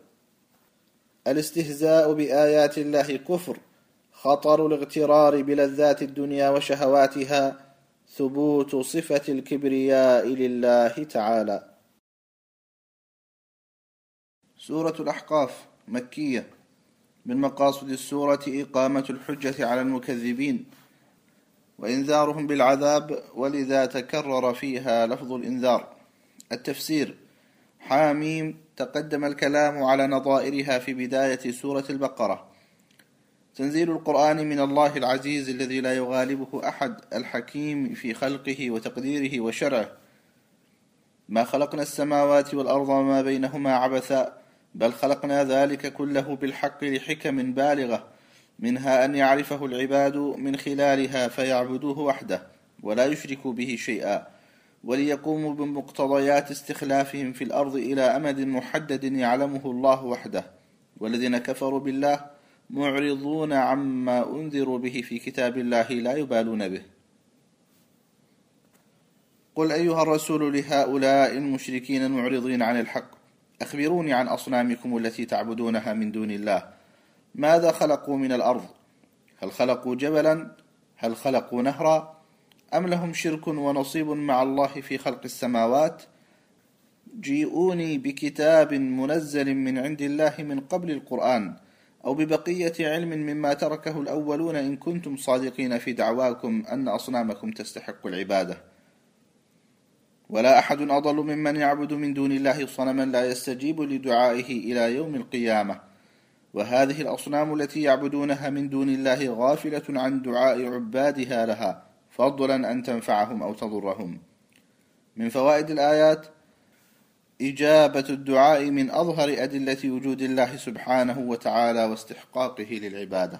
الاستهزاء بآيات الله كفر. خطر الاغترار بلذات الدنيا وشهواتها. ثبوت صفة الكبرياء لله تعالى. سورة الأحقاف مكية. من مقاصد السورة إقامة الحجة على المكذبين وإنذارهم بالعذاب ولذا تكرر فيها لفظ الإنذار. التفسير حاميم تقدم الكلام على نظائرها في بداية سورة البقرة. تنزيل القرآن من الله العزيز الذي لا يغالبه أحد الحكيم في خلقه وتقديره وشرعه. ما خلقنا السماوات والأرض وما بينهما عبثا بل خلقنا ذلك كله بالحق لحكم بالغة منها أن يعرفه العباد من خلالها فيعبدوه وحده ولا يشركوا به شيئا وليقوموا بمقتضيات استخلافهم في الأرض إلى أمد محدد يعلمه الله وحده. والذين كفروا بالله معرضون عما أنذروا به في كتاب الله لا يبالون به. قل أيها الرسول لهؤلاء المشركين المعرضين عن الحق أخبروني عن أصنامكم التي تعبدونها من دون الله ماذا خلقوا من الأرض؟ هل خلقوا جبلا؟ هل خلقوا نهرا؟ أم لهم شرك ونصيب مع الله في خلق السماوات؟ جيئوني بكتاب منزل من عند الله من قبل القرآن أو ببقية علم مما تركه الأولون إن كنتم صادقين في دعواكم أن أصنامكم تستحق العبادة. ولا أحد أضل ممن يعبد من دون الله صنما لا يستجيب لدعائه إلى يوم القيامة. وهذه الأصنام التي يعبدونها من دون الله غافلة عن دعاء عبادها لها فضلا أن تنفعهم أو تضرهم. من فوائد الآيات إجابة الدعاء من أظهر أدلة وجود الله سبحانه وتعالى واستحقاقه للعبادة.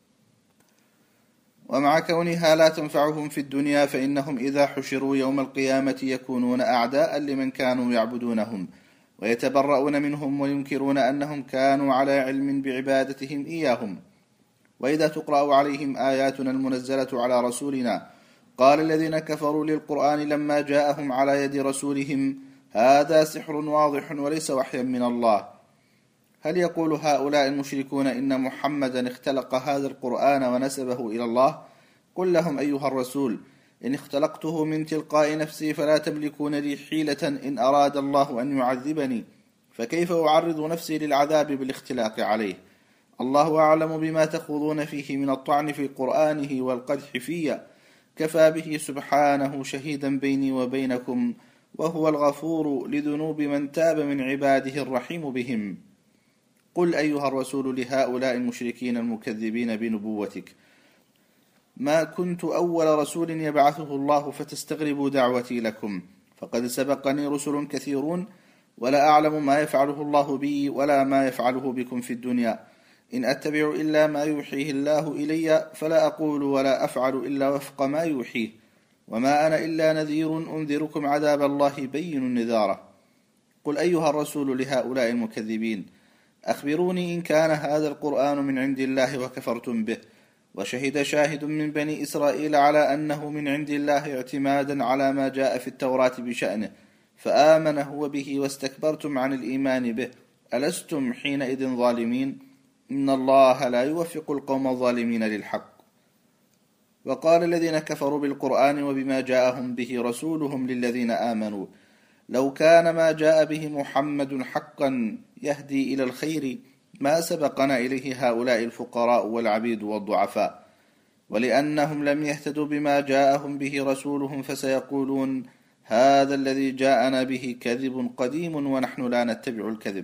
ومع كونها لا تنفعهم في الدنيا فإنهم إذا حشروا يوم القيامة يكونون أعداء لمن كانوا يعبدونهم ويتبرؤون منهم وينكرون أنهم كانوا على علم بعبادتهم إياهم. وإذا تقرأ عليهم آياتنا المنزلة على رسولنا قال الذين كفروا للقرآن لما جاءهم على يد رسولهم هذا سحر واضح وليس وحيا من الله. هل يقول هؤلاء المشركون إن محمدا اختلق هذا القرآن ونسبه إلى الله؟ قل لهم أيها الرسول إن اختلقته من تلقاء نفسي فلا تملكون لي حيلة إن أراد الله أن يعذبني فكيف أعرض نفسي للعذاب بالاختلاق عليه؟ الله أعلم بما تخوضون فيه من الطعن في قرآنه والقدح فيه كفى به سبحانه شهيدا بيني وبينكم وهو الغفور لذنوب من تاب من عباده الرحيم بهم. قل أيها الرسول لهؤلاء المشركين المكذبين بنبوتك ما كنت أول رسول يبعثه الله فتستغربوا دعوتي لكم فقد سبقني رسل كثيرون ولا أعلم ما يفعله الله بي ولا ما يفعله بكم في الدنيا، إن أتبع إلا ما يوحيه الله إلي، فلا أقول ولا أفعل إلا وفق ما يوحيه، وما أنا إلا نذير أنذركم عذاب الله بين النذارة. قل أيها الرسول لهؤلاء المكذبين: أخبروني إن كان هذا القرآن من عند الله وكفرتم به، وشهد شاهد من بني إسرائيل على أنه من عند الله اعتمادا على ما جاء في التوراة بشأنه، فآمن هو به واستكبرتم عن الإيمان به، ألستم حينئذ ظالمين؟ إن الله لا يوفق القوم الظالمين للحق. وقال الذين كفروا بالقرآن وبما جاءهم به رسولهم للذين آمنوا: لو كان ما جاء به محمد حقا يهدي إلى الخير ما سبقنا إليه هؤلاء الفقراء والعبيد والضعفاء، ولأنهم لم يهتدوا بما جاءهم به رسولهم فسيقولون هذا الذي جاءنا به كذب قديم ونحن لا نتبع الكذب.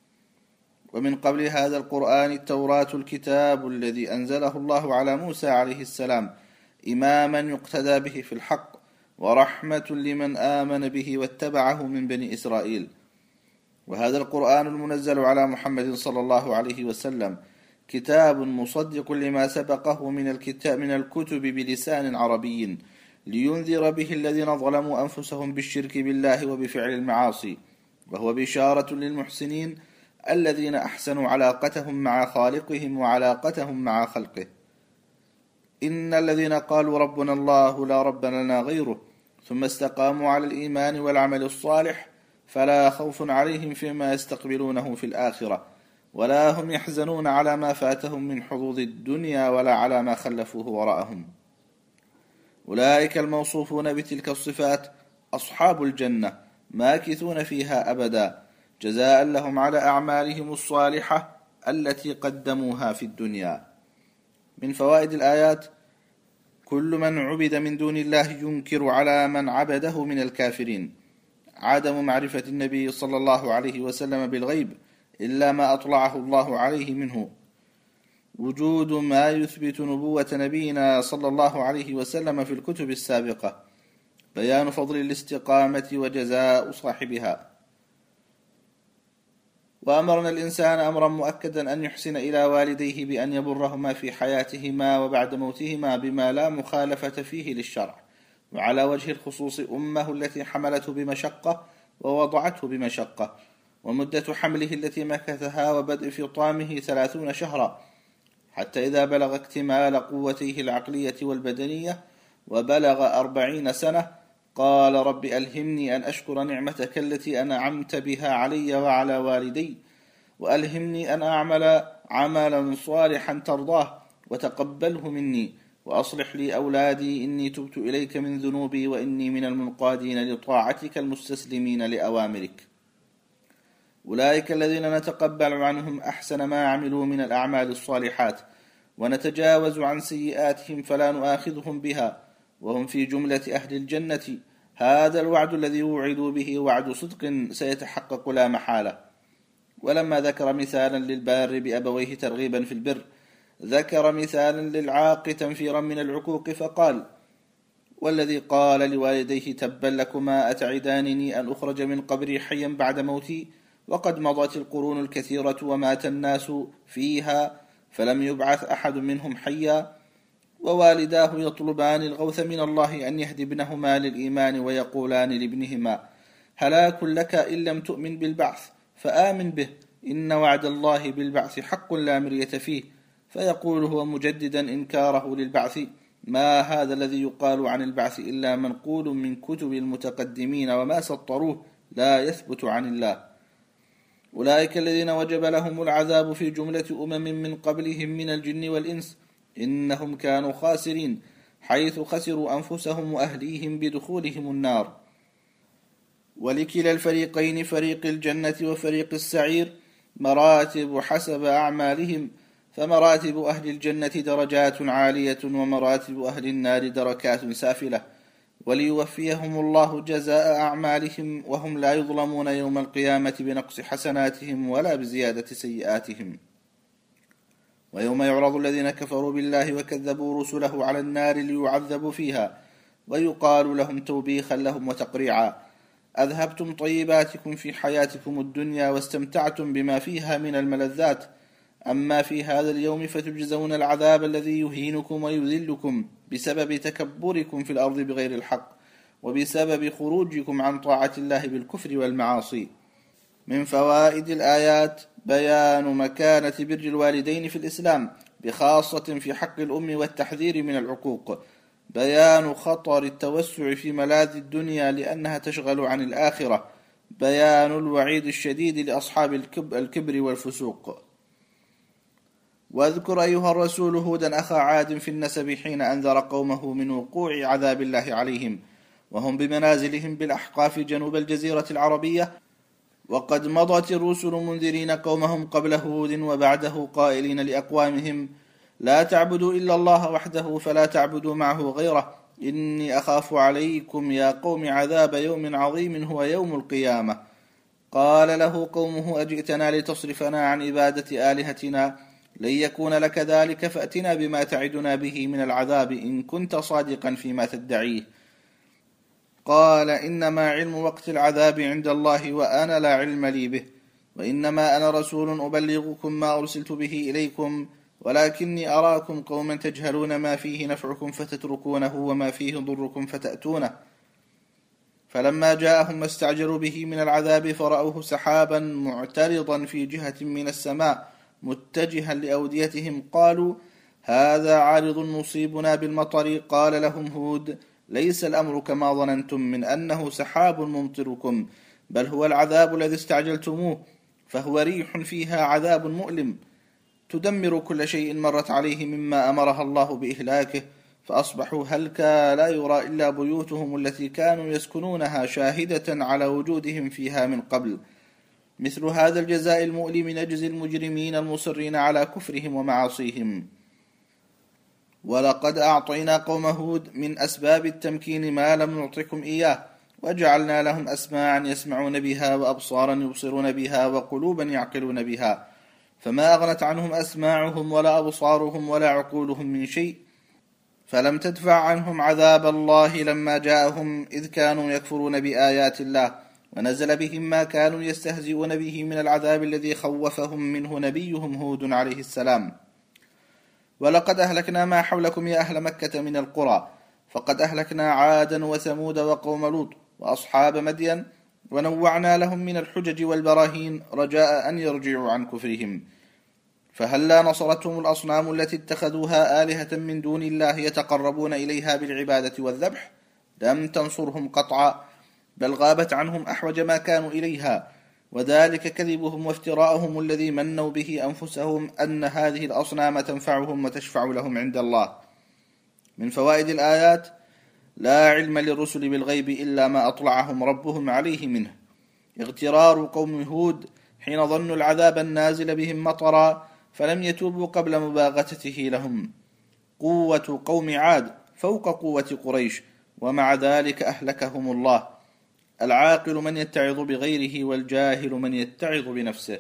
ومن قبل هذا القرآن التوراة الكتاب الذي أنزله الله على موسى عليه السلام إماما يقتدى به في الحق ورحمة لمن آمن به واتبعه من بني إسرائيل. وهذا القرآن المنزل على محمد صلى الله عليه وسلم كتاب مصدق لما سبقه من الكتاب من الكتب بلسان عربي، لينذر به الذين ظلموا أنفسهم بالشرك بالله وبفعل المعاصي، وهو بشارة للمحسنين الذين أحسنوا علاقتهم مع خالقهم وعلاقتهم مع خلقه. إن الذين قالوا ربنا الله لا رب لنا غيره ثم استقاموا على الإيمان والعمل الصالح فلا خوف عليهم فيما يستقبلونه في الآخرة، ولا هم يحزنون على ما فاتهم من حظوظ الدنيا ولا على ما خلفوه وراءهم. أولئك الموصوفون بتلك الصفات أصحاب الجنة ماكثون فيها أبدا، جزاء لهم على أعمالهم الصالحة التي قدموها في الدنيا. من فوائد الآيات: كل من عبد من دون الله ينكر على من عبده من الكافرين، عدم معرفة النبي صلى الله عليه وسلم بالغيب إلا ما أطلعه الله عليه منه، وجود ما يثبت نبوة نبينا صلى الله عليه وسلم في الكتب السابقة، بيان فضل الاستقامة وجزاء صاحبها. وأمرنا الإنسان أمرا مؤكدا أن يحسن إلى والديه بأن يبرهما في حياتهما وبعد موتهما بما لا مخالفة فيه للشرع، وعلى وجه الخصوص أمه التي حملته بمشقة ووضعته بمشقة، ومدة حمله التي مكثها وبدء فطامه ثلاثون شهرا، حتى إذا بلغ اكتمال قوتيه العقلية والبدنية وبلغ أربعين سنة قال: رب ألهمني أن أشكر نعمتك التي أنعمت بها علي وعلى والدي، وألهمني أن أعمل عملا صالحا ترضاه وتقبله مني، وأصلح لي أولادي إني تبت إليك من ذنوبي وإني من المنقادين لطاعتك المستسلمين لأوامرك. أولئك الذين نتقبل عنهم أحسن ما عملوا من الأعمال الصالحات ونتجاوز عن سيئاتهم فلا نؤاخذهم بها، وهم في جملة أهل الجنة. هذا الوعد الذي وعدوا به وعد صدق سيتحقق لا محالة. ولما ذكر مثالا للبار بأبويه ترغيبا في البر، ذكر مثالا للعاق تنفيرا من العقوق فقال: والذي قال لوالديه تبا لكما أتعدانني أن أخرج من قبري حيا بعد موتي وقد مضت القرون الكثيرة ومات الناس فيها فلم يبعث أحد منهم حيا، ووالداه يطلبان الغوث من الله أن يهدي ابنهما للإيمان ويقولان لابنهما: هلاك لك إن لم تؤمن بالبعث فآمن به، إن وعد الله بالبعث حق لا مرية فيه، فيقول هو مجددا إنكاره للبعث: ما هذا الذي يقال عن البعث إلا منقول من كتب المتقدمين وما سطروه لا يثبت عن الله. أولئك الذين وجب لهم العذاب في جملة أمم من قبلهم من الجن والإنس، إنهم كانوا خاسرين حيث خسروا أنفسهم وأهليهم بدخولهم النار. ولكلا الفريقين، فريق الجنة وفريق السعير، مراتب حسب أعمالهم، فمراتب أهل الجنة درجات عالية ومراتب أهل النار دركات سافلة، وليوفيهم الله جزاء أعمالهم وهم لا يظلمون يوم القيامة بنقص حسناتهم ولا بزيادة سيئاتهم. ويوم يعرض الذين كفروا بالله وكذبوا رسله على النار ليعذبوا فيها ويقال لهم توبيخا لهم وتقريعا: أذهبتم طيباتكم في حياتكم الدنيا واستمتعتم بما فيها من الملذات، أما في هذا اليوم فتجزون العذاب الذي يهينكم ويذلكم بسبب تكبركم في الأرض بغير الحق، وبسبب خروجكم عن طاعة الله بالكفر والمعاصي. من فوائد الآيات بيان مكانة بر الوالدين في الإسلام، بخاصة في حق الأم والتحذير من العقوق. بيان خطر التوسع في ملاذ الدنيا لأنها تشغل عن الآخرة. بيان الوعيد الشديد لأصحاب الكبر والفسوق. واذكر أيها الرسول هودا أخا عاد في النسب حين أنذر قومه من وقوع عذاب الله عليهم وهم بمنازلهم بالأحقاف جنوب الجزيرة العربية، وقد مضت الرسل منذرين قومهم قبل هود وبعده قائلين لأقوامهم لا تعبدوا إلا الله وحده فلا تعبدوا معه غيره إني أخاف عليكم يا قوم عذاب يوم عظيم هو يوم القيامة. قال له قومه أجئتنا لتصرفنا عن عبادة آلهتنا لن يكون لك ذلك فأتنا بما تعدنا به من العذاب إن كنت صادقا فيما تدعيه. قال إنما علم وقت العذاب عند الله وأنا لا علم لي به، وإنما أنا رسول أبلغكم ما أرسلت به إليكم ولكني أراكم قوما تجهلون ما فيه نفعكم فتتركونه وما فيه ضركم فتأتونه. فلما جاءهم ما استعجلوا به من العذاب فرأوه سحابا معترضا في جهة من السماء متجها لأوديتهم قالوا هذا عارض مصيبنا بالمطر. قال لهم هود ليس الأمر كما ظننتم من أنه سحاب ممطركم، بل هو العذاب الذي استعجلتموه، فهو ريح فيها عذاب مؤلم تدمر كل شيء مرت عليه مما أمرها الله بإهلاكه، فأصبحوا هلكا لا يرى إلا بيوتهم التي كانوا يسكنونها شاهدة على وجودهم فيها من قبل. مثل هذا الجزاء المؤلم نجزي المجرمين المصرين على كفرهم ومعاصيهم. ولقد أعطينا قوم هود من أسباب التمكين ما لم نعطكم إياه، وجعلنا لهم أسماعا يسمعون بها وأبصارا يبصرون بها وقلوبا يعقلون بها، فما أغنت عنهم أسماعهم ولا أبصارهم ولا عقولهم من شيء، فلم تدفع عنهم عذاب الله لما جاءهم إذ كانوا يكفرون بآيات الله، ونزل بهم ما كانوا يستهزئون به من العذاب الذي خوفهم منه نبيهم هود عليه السلام. ولقد أهلكنا ما حولكم يا أهل مكة من القرى، فقد أهلكنا عادا وثمود وقوم لوط وأصحاب مدين، ونوعنا لهم من الحجج والبراهين رجاء أن يرجعوا عن كفرهم. فهلا نصرتهم الأصنام التي اتخذوها آلهة من دون الله يتقربون إليها بالعبادة والذبح؟ لم تنصرهم قطعا، بل غابت عنهم أحوج ما كانوا إليها، وذلك كذبهم وافتراءهم الذي منوا به أنفسهم أن هذه الأصنام تنفعهم وتشفع لهم عند الله. من فوائد الآيات لا علم للرسل بالغيب إلا ما أطلعهم ربهم عليه منه. اغترار قوم هود حين ظنوا العذاب النازل بهم مطرا فلم يتوبوا قبل مباغتته لهم. قوة قوم عاد فوق قوة قريش، ومع ذلك أهلكهم الله. العاقل من يتعظ بغيره، والجاهل من يتعظ بنفسه.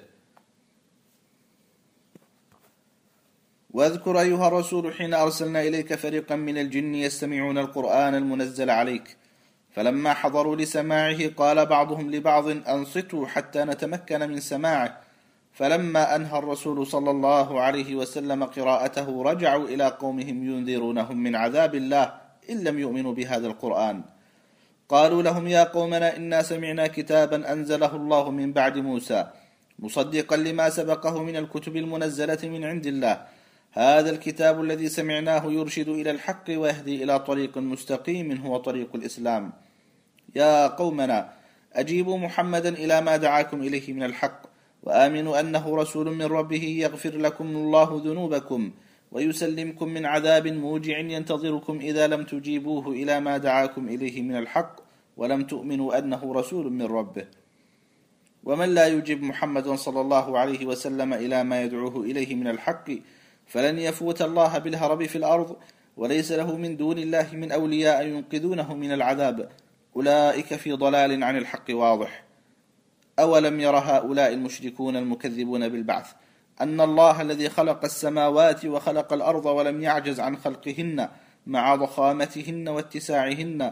واذكر أيها الرسول حين أرسلنا إليك فريقا من الجن يستمعون القرآن المنزل عليك، فلما حضروا لسماعه قال بعضهم لبعض أنصتوا حتى نتمكن من سماعه، فلما أنهى الرسول صلى الله عليه وسلم قراءته رجعوا إلى قومهم ينذرونهم من عذاب الله إن لم يؤمنوا بهذا القرآن. قالوا لهم يا قومنا إنا سمعنا كتابا أنزله الله من بعد موسى مصدقا لما سبقه من الكتب المنزلة من عند الله، هذا الكتاب الذي سمعناه يرشد إلى الحق ويهدي إلى طريق مستقيم هو طريق الإسلام. يا قومنا أجيبوا محمدا إلى ما دعاكم إليه من الحق، وآمنوا أنه رسول من ربه يغفر لكم الله ذنوبكم ويسلمكم من عذاب موجع ينتظركم إذا لم تجيبوه إلى ما دعاكم إليه من الحق ولم تؤمنوا أنه رسول من ربه. ومن لا يجيب محمدا صلى الله عليه وسلم إلى ما يدعوه إليه من الحق فلن يفوت الله بالهرب في الأرض، وليس له من دون الله من أولياء ينقذونه من العذاب، أولئك في ضلال عن الحق واضح. أولم ير هؤلاء المشركون المكذبون بالبعث أن الله الذي خلق السماوات وخلق الأرض ولم يعجز عن خلقهن مع ضخامتهن واتساعهن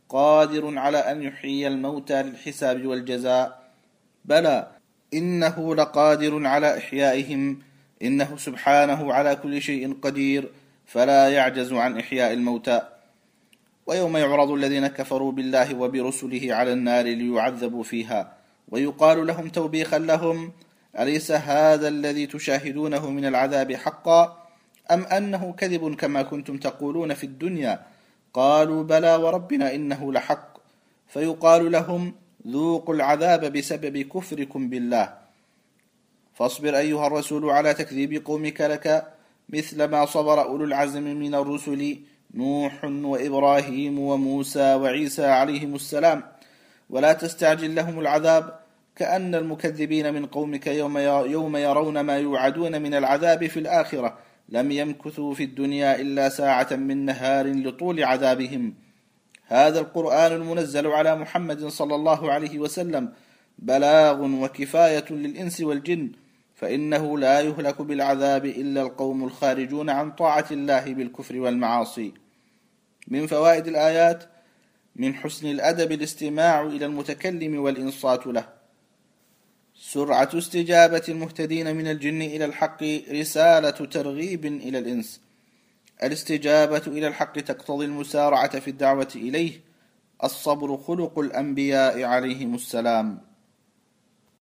قادر على أن يحيي الموتى للحساب والجزاء. بلى إنه لقادر على إحيائهم، إنه سبحانه على كل شيء قدير فلا يعجز عن إحياء الموتى. ويوم يعرض الذين كفروا بالله وبرسله على النار ليعذبوا فيها ويقال لهم توبيخا لهم: أليس هذا الذي تشاهدونه من العذاب حقا أم أنه كذب كما كنتم تقولون في الدنيا؟ قالوا: بلى وربنا إنه لحق. فيقال لهم: ذوقوا العذاب بسبب كفركم بالله. فاصبر أيها الرسول على تكذيب قومك لك مثل ما صبر أولو العزم من الرسل نوح وإبراهيم وموسى وعيسى عليهم السلام، ولا تستعجل لهم العذاب، كأن المكذبين من قومك يوم يرون ما يوعدون من العذاب في الآخرة لم يمكثوا في الدنيا إلا ساعة من نهار لطول عذابهم. هذا القرآن المنزل على محمد صلى الله عليه وسلم بلاغ وكفاية للإنس والجن، فإنه لا يهلك بالعذاب إلا القوم الخارجون عن طاعة الله بالكفر والمعاصي. من فوائد الآيات: من حسن الأدب الاستماع إلى المتكلم والإنصات له. سرعة استجابة المهتدين من الجن إلى الحق رسالة ترغيب إلى الإنس. الاستجابة إلى الحق تقتضي المسارعة في الدعوة إليه. الصبر خلق الأنبياء عليهم السلام.